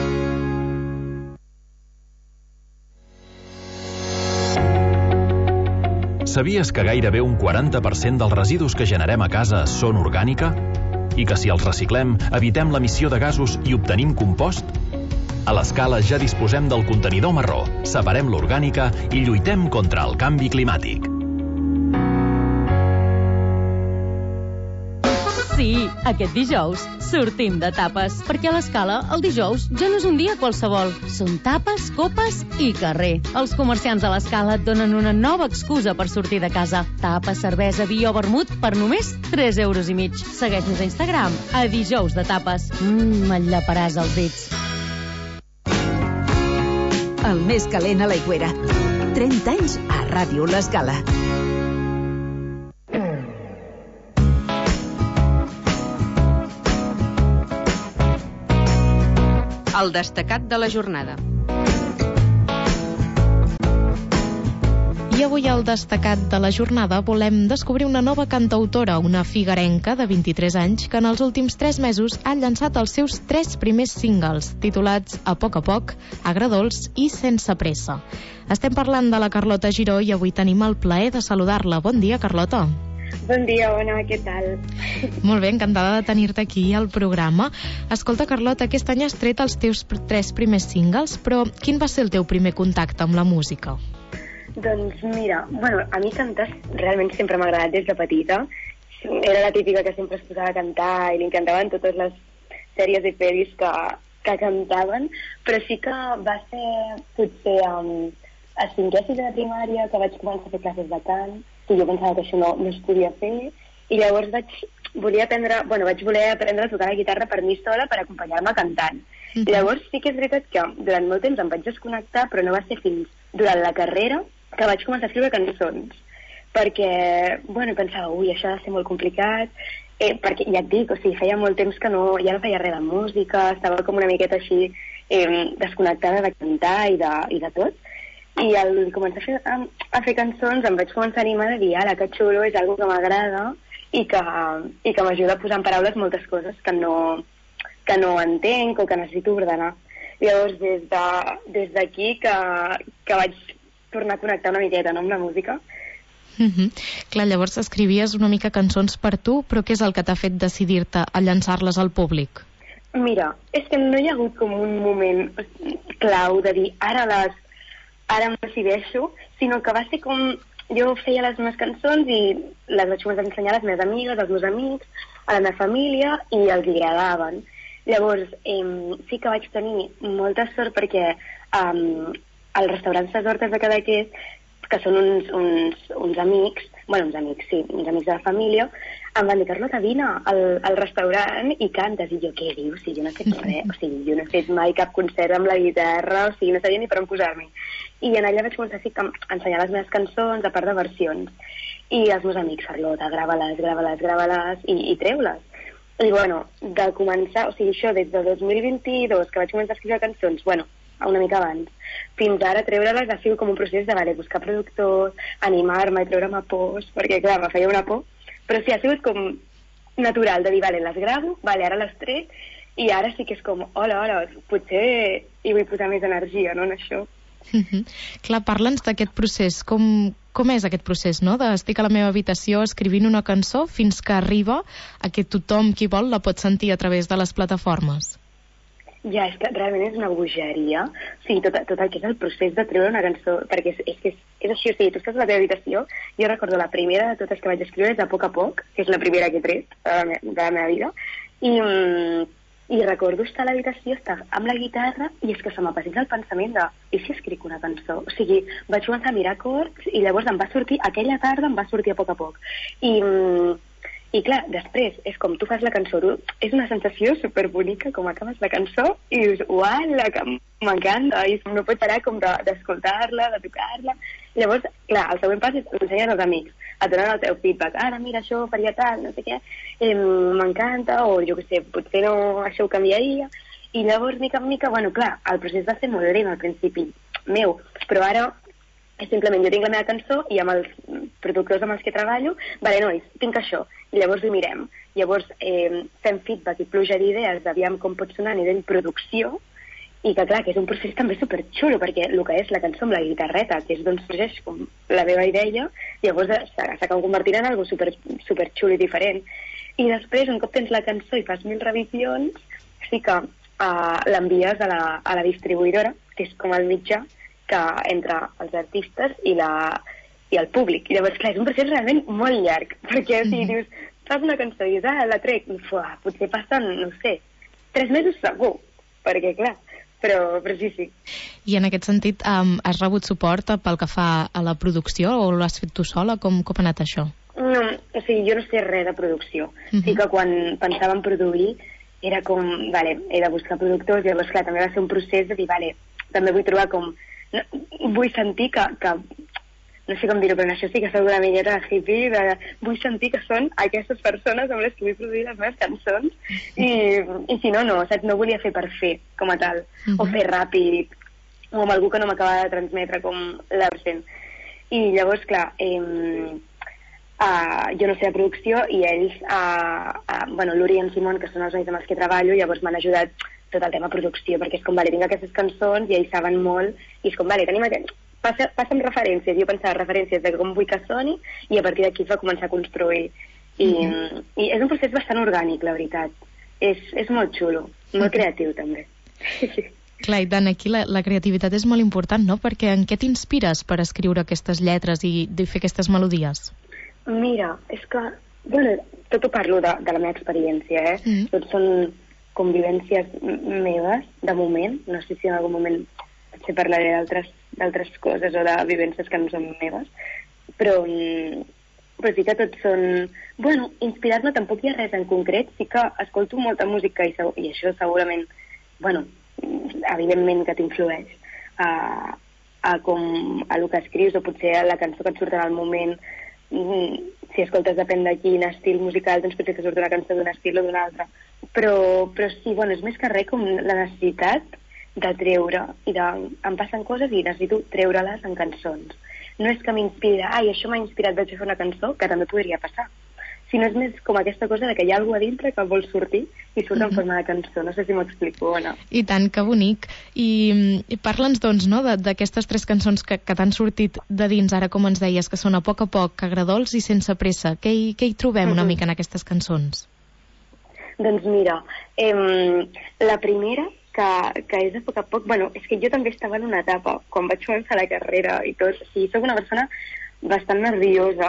Sabies que gairebé un 40% dels residus que generem a casa són orgànica? I que si els reciclem, evitem l'emissió de gasos i obtenim compost? A l'Escala ja disposem del contenidor marró, separem l'orgànica i lluitem contra el canvi climàtic. Sí, aquest dijous sortim de tapes, perquè a l'Escala el dijous ja no és un dia qualsevol. Són tapes, copes i carrer. Els comerciants de l'Escala et donen una nova excusa per sortir de casa. Tapes, cervesa, vi o vermut per només 3,5 €. Segueix-nos a Instagram, a dijous de tapes. Et llaparàs els dits. El més calent a l'Aigüera. 30 anys a Ràdio L'Escala. El destacat de la jornada. I avui al destacat de la jornada volem descobrir una nova cantautora, una figuerenca de 23 anys, que en els últims 3 mesos ha llançat els seus 3 primers singles, titulats A poc, Agradols i Sense pressa. Estem parlant de la Carlota Giró i avui tenim el plaer de saludar-la. Bon dia, Carlota. Bon dia, Ona, què tal? Molt bé, encantada de tenir-te aquí al programa. Escolta, Carlota, aquest any has tret els teus 3 primers singles, però quin va ser el teu primer contacte amb la música? Doncs mira, a mi cantar realment sempre m'ha agradat des de petita. Era la típica que sempre es posava a cantar i li encantaven totes les sèries i pel·lis que cantaven, però sí que va ser potser a 5è, 6è de primària que vaig començar a fer classes de cant, i jo pensava que això no es podia fer, i llavors vaig voler aprendre a tocar la guitarra per mi sola per acompanyar-me cantant. I llavors sí que és veritat que durant molt temps em vaig desconnectar, però no va ser fins durant la carrera que vaig començar a escriure cançons, perquè, pensava, això ha de ser molt complicat, perquè ja et dic, feia molt temps que ja no feia res de música, estava com una miqueta així desconnectada de cantar i de tot, i al començar a fer cançons em vaig començar a animar de dir, que xulo, és algo que m'agrada i que m'ajuda a posar en paraules moltes coses que no entenc o que necessito ordenar. Llavors, des d'aquí que vaig tornar a connectar una miqueta amb la música. Clar, llavors escrivies una mica cançons per tu, però què és el que t'ha fet decidir-te a llançar-les al públic? Mira, és que no hi ha hagut com un moment clau de dir ara em decideixo, sinó que va ser com jo feia les meves cançons i les vaig començar a ensenyar a les meves amigues, als meus amics, a la meva família i els agradaven. Llavors, sí que vaig tenir molta sort perquè el restaurant Ses Hortes de Cadaqués, que són uns amics, uns amics de la família, em van dir, Carlota, vine al restaurant i cantes. I jo, què dius? Jo no he fet res, jo no he fet mai cap concert amb la guitarra, no sabia ni per on posar-me. I en allà vaig començar a ensenyar les meves cançons, a part de versions. I els meus amics, Carlota, grava-les i treu-les. I bueno, de començar, això des de 2022, que vaig començar a escriure cançons, una mica abans, fins ara treure-les ha sigut com un procés de buscar productors, animar-me i treure'm pors, perquè clar, me feia una por, però sí, ha sigut com natural de dir, les gravo, ara les trec, i ara sí que és com, hola, potser hi vull posar més energia, no, en això. Clar, parla'ns d'aquest procés, com és aquest procés, no? Estic a la meva habitació escrivint una cançó fins que arriba a que tothom qui vol la pot sentir a través de les plataformes. Ja, és que realment és una bogeria. Tot el que és el procés de treure una cançó, perquè és així, tu estàs a la teva habitació, jo recordo la primera de totes que vaig escriure és A poc, que és la primera que he tret de la meva vida, i recordo estar a l'habitació, estar amb la guitarra, i és que se m'apasseja el pensament de, i si escric una cançó? O sigui, vaig començar a mirar acords, i llavors aquella tarda em va sortir A poc. I clar, després, és com tu fas la cançó, és una sensació superbonica com acabes la cançó i dius, uala, que m'encanta, i no pots parar com d'escoltar-la, de tocar-la. Llavors, clar, el següent pas és ensenyar als amics, et donen el teu feedback, ara mira, això faria tal, no sé què, m'encanta, o jo què sé, potser no, això ho canviaria, i llavors, mica en mica, clar, el procés va ser molt lent al principi meu, però ara és simplement, jo tinc la meva cançó i amb els productors amb els que treballo, nois, tinc això, i llavors ho mirem. Llavors fem feedback i pluja d'idees d'aviam com pot sonar a nivell producció, i que clar, que és un procés també superxulo, perquè el que és la cançó amb la guitarreta, que és d'on sorgeix com la meva idea, llavors s'acaba convertint en algo superxulo i diferent. I després, un cop tens la cançó i fas 1000 revisions, sí que l'envies a la distribuïdora, que és com el mitjà que entre els artistes i el públic. I llavors, clar, és un procés realment molt llarg, perquè si dius, fas una cançó i dius, la trec, potser passen, no sé, 3 mesos segur, perquè clar, però sí. I en aquest sentit, has rebut suport pel que fa a la producció o l'has fet tu sola? Com ha anat això? No, jo no sé res de producció. Sí que quan pensava en produir era com, he de buscar productors, i llavors, clar, també va ser un procés de dir, també vull trobar com, vull sentir que no sé com dir-ho, però això sí que soc una miqueta hippie, vull sentir que són aquestes persones amb les que vull produir les meves cançons, i si no, saps? No volia fer per fer, com a tal, o fer ràpid, o amb algú que no m'acaba de transmetre com l'absent. I llavors, clar, jo no sé de producció, i ells, l'Uri i en Simon, que són els nois amb els que treballo, llavors m'han ajudat tot el tema producció, perquè és com, tinc aquestes cançons i ells saben molt, i és com, tenim aquest... Passa'm referències, jo pensava referències de com vull que soni, i a partir d'aquí es va començar a construir. I és un procés bastant orgànic, la veritat. És molt xulo, molt creatiu també. Clar, i tant, aquí la creativitat és molt important, no? Perquè en què t'inspires per escriure aquestes lletres i fer aquestes melodies? Mira, és que... tot ho parlo de la meva experiència, Tot són convivències meves, de moment. No sé si en algun moment potser parlaré d'altres coses o de vivències que no són meves, però sí que tots són... inspirar-me tampoc hi ha res en concret, sí que escolto molta música i això segurament, evidentment que t'influeix a el que escrius, o potser a la cançó que et surt en el moment. Si escoltes depèn de quin estil musical, doncs potser que surt una cançó d'un estil o d'un altre. Però sí, és més que res com la necessitat de treure, em passen coses i necessito treure-les en cançons. No és que m'inspira, això m'ha inspirat, vaig a fer una cançó, que també podria passar, sinó és més com aquesta cosa de que hi ha alguna a dintre que vol sortir i surt en forma de cançó. No sé si m'explico o no. I tant, que bonic. I parla'ns, doncs, no, d'aquestes 3 cançons que t'han sortit de dins, ara com ens deies, que són A poc, Agradols i Sense pressa. Què hi trobem una mica en aquestes cançons? Doncs mira, la primera, que és a poc, és que jo també estava en una etapa, quan vaig començar la carrera i tot, soc una persona bastant nerviosa,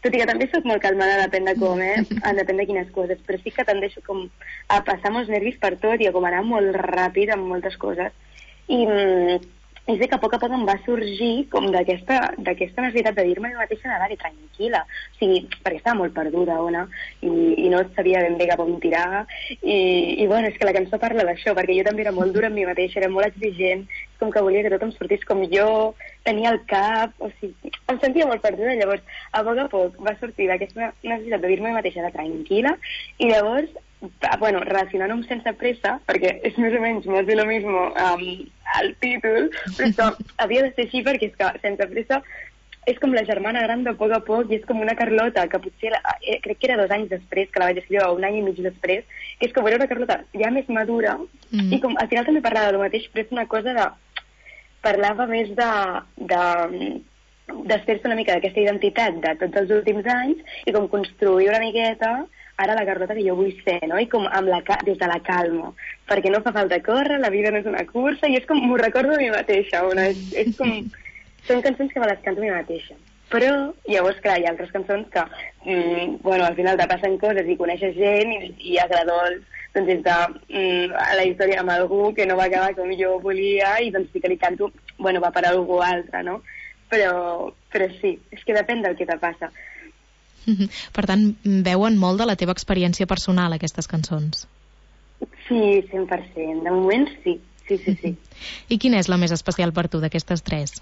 Tot i que també soc molt calmada, depèn de com, depèn de quines coses, però sí que tendeixo com a passar molts nervis per tot i a com anar molt ràpid amb moltes coses. I sé que a poc em va sorgir com d'aquesta necessitat de dir-me a mi mateixa d'anar-hi tranquil·la. O sigui, perquè estava molt perduda, Ona, i no sabia ben bé cap on tirar. I bueno, és que la cançó parla d'això, perquè jo també era molt dura amb mi mateixa, era molt exigent, com que volia que tot em sortís com jo, tenia el cap, o sigui, em sentia molt perduda. Llavors, a poc va sortir d'aquesta necessitat de dir-me a mi mateixa de tranquil·la, i llavors, bueno, relacionant-ho amb Sense Pressa, perquè és més o menys molt de lo mismo el títol, però és que havia de ser així perquè és que Sense Pressa és com la germana gran de Poc a Poc i és com una Carlota que potser, crec que era 2 anys després que la vaig escriure, o 1 any i mig després, que és com era una Carlota ja més madura i com al final també parlava del mateix, però és una cosa de... parlava més de desfer-se una mica d'aquesta identitat de tots els últims anys i com construir una miqueta ara la Carlota que jo vull ser, no? I com amb des de la calma, perquè no fa falta córrer, la vida no és una cursa, i és com, m'ho recordo a mi mateixa, és com... Són cançons que me les canto a mi mateixa. Però, llavors, clar, hi ha altres cançons que, bueno, al final te passen coses i coneixes gent i agradols, doncs des de la història amb algú que no va acabar com jo volia i doncs sí que li canto, bueno, va per a algú altre, no? Però sí, és que depèn del que te passa. Per tant, veuen molt de la teva experiència personal, aquestes cançons. Sí, 100%. De moment, sí. Sí. I quina és la més especial per tu d'aquestes 3?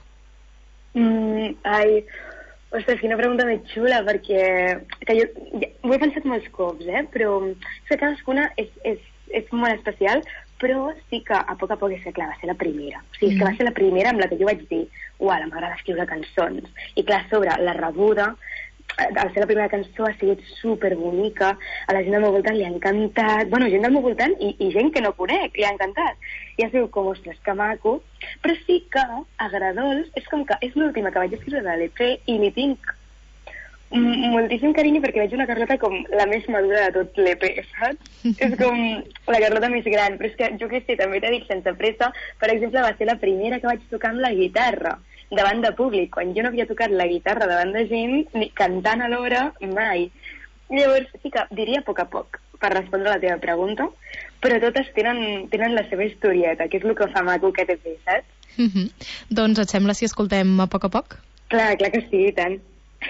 Ostres, quina pregunta més xula, perquè que jo ho he pensat molts cops, però és que cadascuna és molt especial, però sí que a poc és que, clar, va ser la primera. O sigui, és que va ser la primera amb la que jo vaig dir uala, m'agrada escriure cançons. I clar, a sobre, la rebuda, al ser la primera cançó ha sigut superbonica, a la gent del meu voltant li ha encantat, bueno, gent del meu voltant i gent que no conec, li ha encantat. I ha sigut com, ostres, que maco, però sí que Agradols és com que és l'última que vaig escriure de l'EP i li tinc moltíssim carinyo perquè veig una Carlota com la més madura de tot l'EP, saps? És com la Carlota més gran, però és que jo què sé, també t'he dit Sense Pressa, per exemple, va ser la primera que vaig tocar amb la guitarra davant de públic, quan jo no havia tocat la guitarra davant de gent, ni cantant alhora, mai. Llavors, sí que diria a poc, per respondre a la teva pregunta, però totes tenen la seva historieta, que és el que fa maco que té, saps? Doncs et sembla si escoltem a poc? Clar que sí, i tant.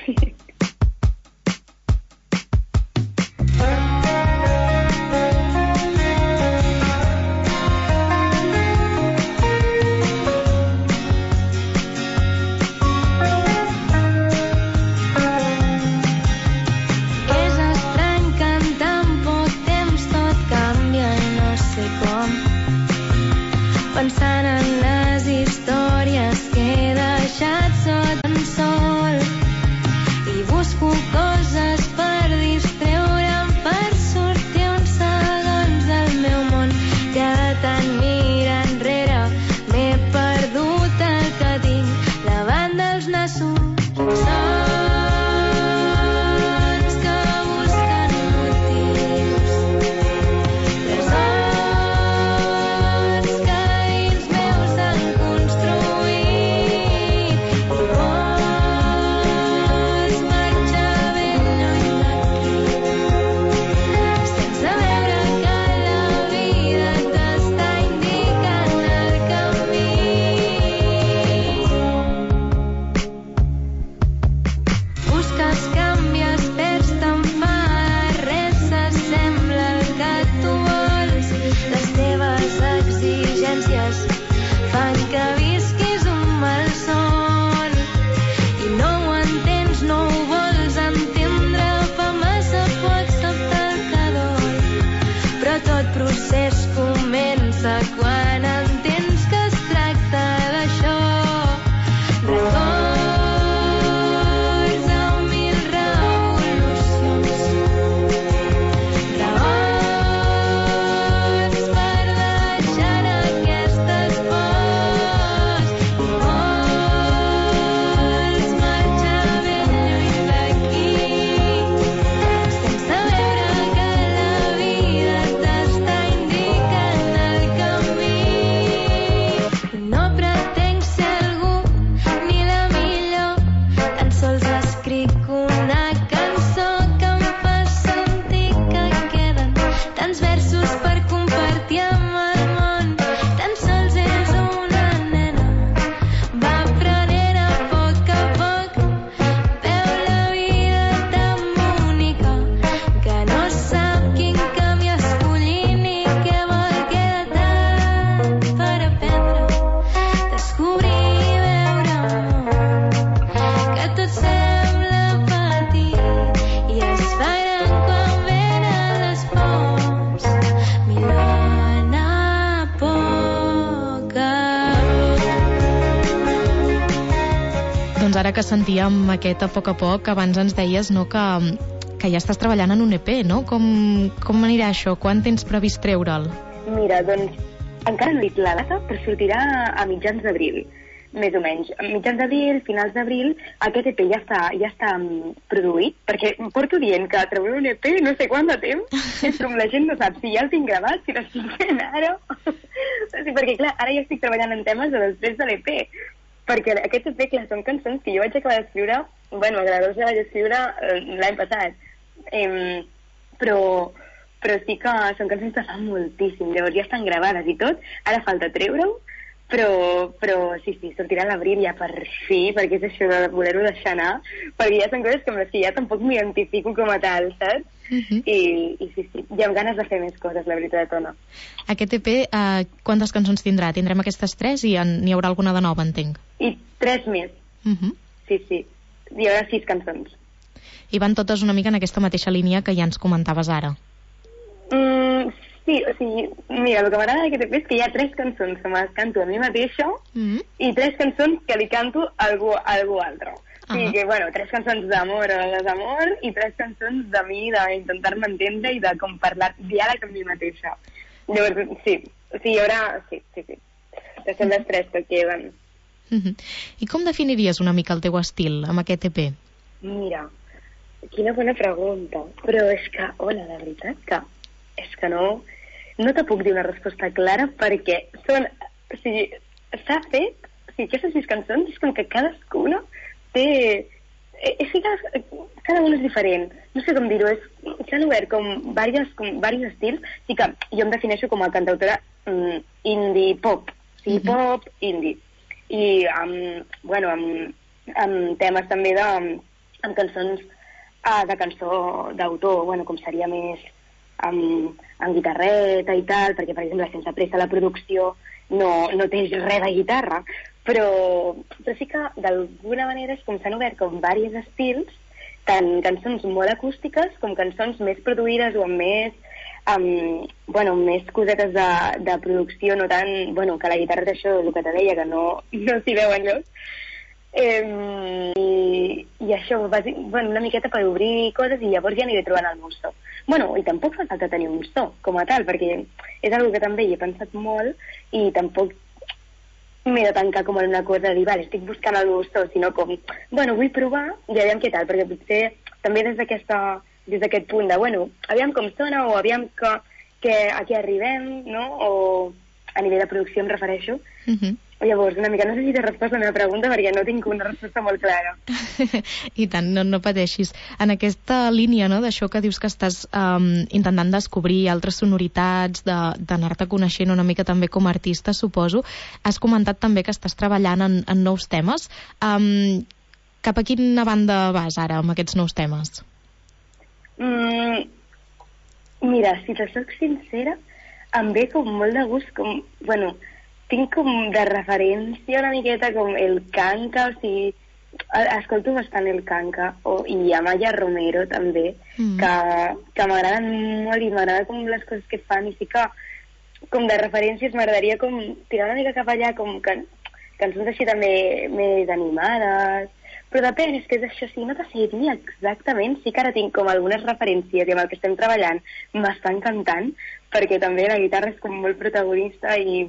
Pensant en les històries que he deixat sota el sol i Doncs ara que sentíem aquest a poc, abans ens deies, no, que ja estàs treballant en un EP, no? Com anirà això? Quan tens previst treure'l? Mira, doncs encara no he dit la data, però sortirà a mitjans d'abril, més o menys. A mitjans d'abril, finals d'abril, aquest EP ja està produït, perquè em porto dient que treuré un EP no sé quant de temps, és com la gent no sap si ja el tinc gravat, si l'estic fent ara. Sí, perquè clar, ara ja estic treballant en temes de després de l'EP, perquè aquest EP, clar, són cançons que jo vaig acabar d'escriure, bueno, agradós la vaig escriure l'any passat, però sí que són cançons que fan moltíssim, llavors ja estan gravades i tot, ara falta treure-ho, però sí, sortirà a l'abril ja per fi, perquè és això de poder-ho deixar anar, perquè ja són coses com les que ja tampoc m'identifico com a tal, saps? I sí, hi ha ganes de fer més coses, la veritat, Ona. Aquest EP, quantes cançons tindrà? Tindrem aquestes 3 i n'hi haurà alguna de nova, entenc. I 3 més. Sí. Hi haurà 6 cançons. I van totes una mica en aquesta mateixa línia que ja ens comentaves ara. Sí, o sigui, mira, el que m'agrada d'aquest EP és que hi ha 3 cançons que me les canto a mi mateixa i 3 cançons que li canto a algú altre. O sigui que, bueno, 3 cançons d'amor o de desamor i 3 cançons de mi, d'intentar-me entendre i de com parlar diàleg amb mi mateixa. Llavors, sí, hi haurà... Sí. Que són les 3 que queden. I com definiries una mica el teu estil amb aquest EP? Mira, quina bona pregunta. Però és que, hola, la veritat que... És que no te puc dir una resposta clara perquè són... O sigui, s'ha fet... O sigui, aquestes 6 cançons és com que cadascuna té... És que cada una és diferent. No sé com dir-ho, s'han obert com diversos estils. O sigui que jo em defineixo com a cantautora indie pop. O sigui, pop, indie. I amb temes també amb cançons de cançó d'autor, bueno, com seria més... amb guitarreta i tal, perquè, per exemple, sense pressa la producció no tens res de guitarra, però sí que d'alguna manera és com s'han obert com diversos estils, tant cançons molt acústiques com cançons més produïdes o amb més cosetes de producció, no tant, bueno, que la guitarra d'això, el que te deia, que no s'hi veu enlloc. I això, una miqueta per obrir coses i llavors ja aniré trobant el meu so. Bueno, i tampoc fa falta tenir un so com a tal, perquè és una que també hi he pensat molt i tampoc m'he de tancar com en una cosa de dir, vale, estic buscant el meu so, sinó com, bueno, vull provar i aviam què tal, perquè potser també des d'aquest punt de, bueno, aviam com sona o aviam que a què arribem, no? O a nivell de producció em refereixo. Llavors, una mica, no sé si t'he respost la meva pregunta perquè no tinc una resposta molt clara. I tant, no pateixis. En aquesta línia, no, d'això que dius que estàs intentant descobrir altres sonoritats, d'anar-te coneixent una mica també com a artista, suposo, has comentat també que estàs treballant en nous temes. Cap a quina banda vas ara amb aquests nous temes? Mira, si te soc sincera, em ve com molt de gust, com, bueno... tinc com de referència una miqueta com el Kanka, o sigui, escolto bastant el Kanka, i Amaya Romero també, que m'agraden molt i m'agrada com les coses que fan, i sí que com de referències m'agradaria com tirar una mica cap allà, com cançons així també més animades, però depèn, és que és això, sí, no te sé dir exactament, sí que ara tinc com algunes referències i amb el que estem treballant m'està encantant, perquè també la guitarra és com molt protagonista i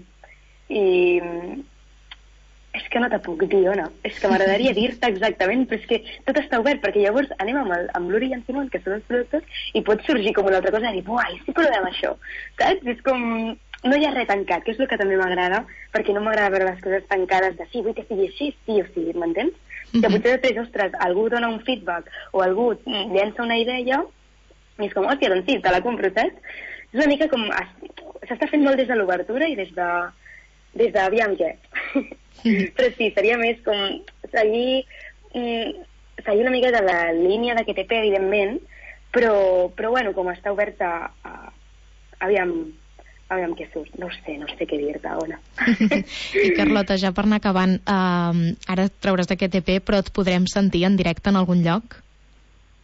és que no te puc dir, Ona. És que m'agradaria dir-te exactament, però és que tot està obert, perquè llavors anem amb l'Uri i en Simon, que són els productors, i pot sorgir com una altra cosa i dir, buah, i si provem això? Saps? És com... No hi ha res tancat, que és el que també m'agrada, perquè no m'agrada veure les coses tancades de sí, vull que sigui així, sí o sí, m'entens? Que potser després, ostres, algú dona un feedback o algú llença una idea i és com, hòstia, doncs sí, te la compro, saps? És una mica com... S'està fent molt des de l'obertura i des d'aviam què. Però sí, seria més com seguir una mica de la línia d'aquest EP, evidentment, però bueno, com està oberta aviam què surt. No sé què dir-te, Ona. I Carlota, ja per anar acabant, ara trauràs aquest EP, però et podrem sentir en directe en algun lloc?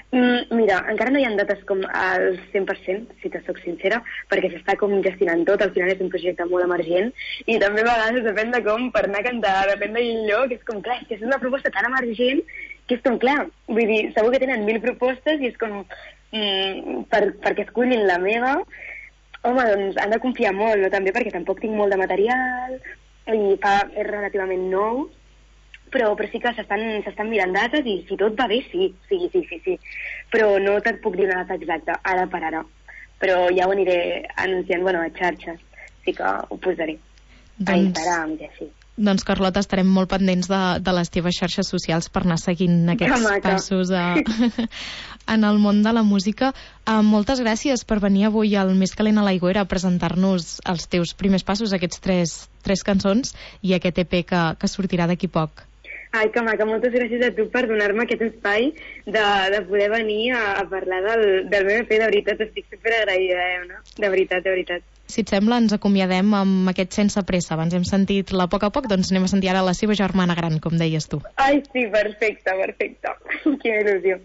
Mira, encara no hi ha dates com al 100%, si te soc sincera, perquè s'està com gestionant tot, al final és un projecte molt emergent, i també a vegades depèn de com per anar a cantar, depèn de quin lloc, és com, clar, és una proposta tan emergent que és com, clar, vull dir, segur que tenen 1000 propostes i és com, perquè escullin la meva, home, doncs han de confiar molt, no? També perquè tampoc tinc molt de material, i és relativament nou, però sí que s'estan mirant dates i si tot va bé, sí. Però no te'n puc dir una data exacta, ara per ara. Però ja ho aniré anunciant, a xarxes. Sí que ho posaré. A Instagram i així. Doncs, Carlota, estarem molt pendents de les teves xarxes socials per anar seguint aquests passos en el món de la música. Moltes gràcies per venir avui al Més calent a l'Aigüera a presentar-nos els teus primers passos, aquests tres cançons i aquest EP que sortirà d'aquí poc. Ai, que maca, moltes gràcies a tu per donar-me aquest espai de poder venir a parlar del meu EP, de veritat, estic superagraïda, Ona, de veritat. Si et sembla, ens acomiadem amb aquest Sense pressa. Abans hem sentit la Poc a poc, doncs anem a sentir ara la seva germana gran, com deies tu. Ai, sí, perfecte. Quina il·lusió.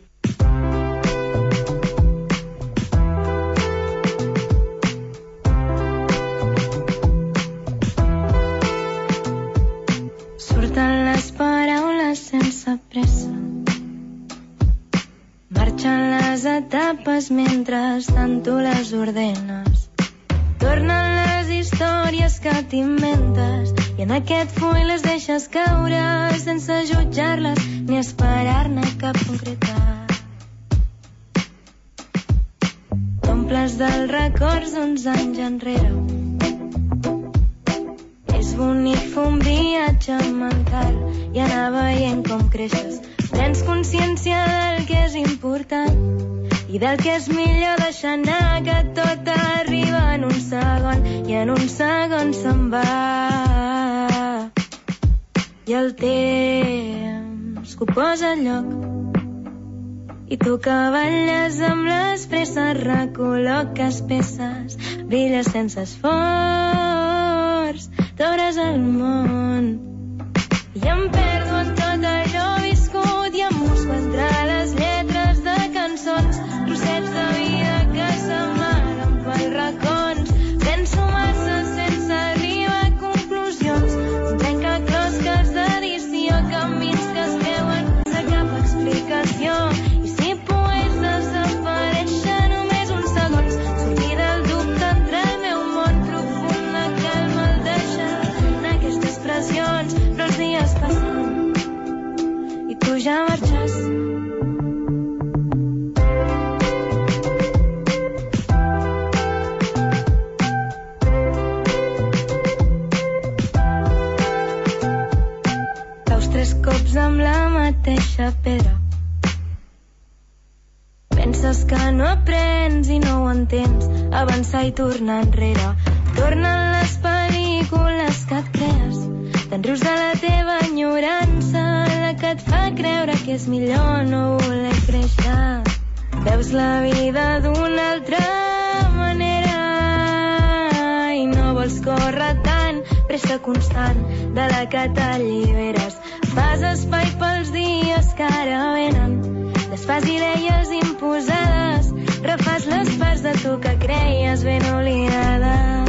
Surten les paraules sense pressa, marxen les etapes mentre tu les ordenes, tornen les històries que t'inventes i en aquest full les deixes caure sense jutjar-les ni esperar-ne cap concretat. T'omples dels records d'uns anys enrere. És bonic fer un viatge mental i anar veient com creixes. Prens consciència del que és important i del que és millor deixar anar, que tot arriba en un segon i en un segon se'n va. I el temps que ho posa al lloc i tu que balles amb les presses, recol·loques peces, brilles sense esforç, t'obres al món. I em perdo en tot allò viscut i em busco entre les lletres de cançons, trossets de vida que s'amaguen pels racons. Penso massa sense arribar a conclusions, un trencaclosques d'edició, camins que es creuen sense cap explicació. I si pogués desaparèixer només uns segons, sortir del dubte, entrar al meu món profund, la calma el deixa en aquestes pressions. Però els dies passen i tu ja marxes. Caus 3 cops amb la mateixa pedra. Penses que no aprens i no ho entens, avançar i tornar enrere. Tornen les pel·lícules que et crees, te'n rius de la teva enyorança, la que et fa creure que és millor no voler créixer. Veus la vida d'una altra manera i no vols córrer tant, pressa constant de la que t'alliberes. Fas espai pels dies que ara venen, desfas idees imposades, refas les parts de tu que creies ben oblidades.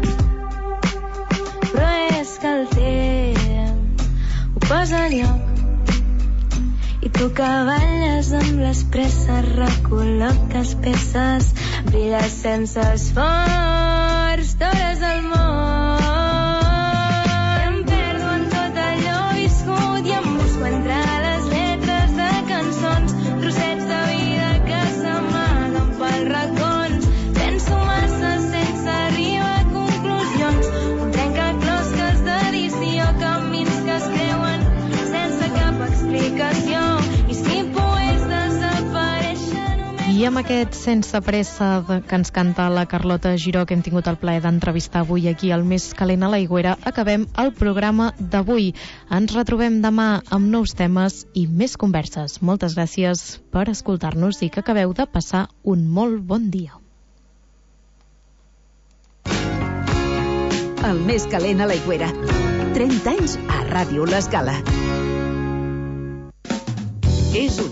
Però és que el temps ho posa al lloc i tu que balles amb les presses, recol·loques peces, brilles sense esforç, t'obres al món. Em perdo en tot allò viscut i em busco entre les lletres de cançons, trossets de vida que s'amaguen pels racons. Penso massa sense arribar a conclusions, un trencaclosques d'edició, camins que es creuen sense cap explicació. I si pogués desaparèixer només... I amb aquest Sense pressa que ens canta la Carlota Giró, que hem tingut el plaer d'entrevistar avui aquí al Més calent a l'Aigüera, acabem el programa d'avui. Ens retrobem demà amb nous temes i més converses. Moltes gràcies per escoltar-nos i que acabeu de passar un molt bon dia. El Més calent a l'Aigüera. 30 anys a Ràdio L'Escala. És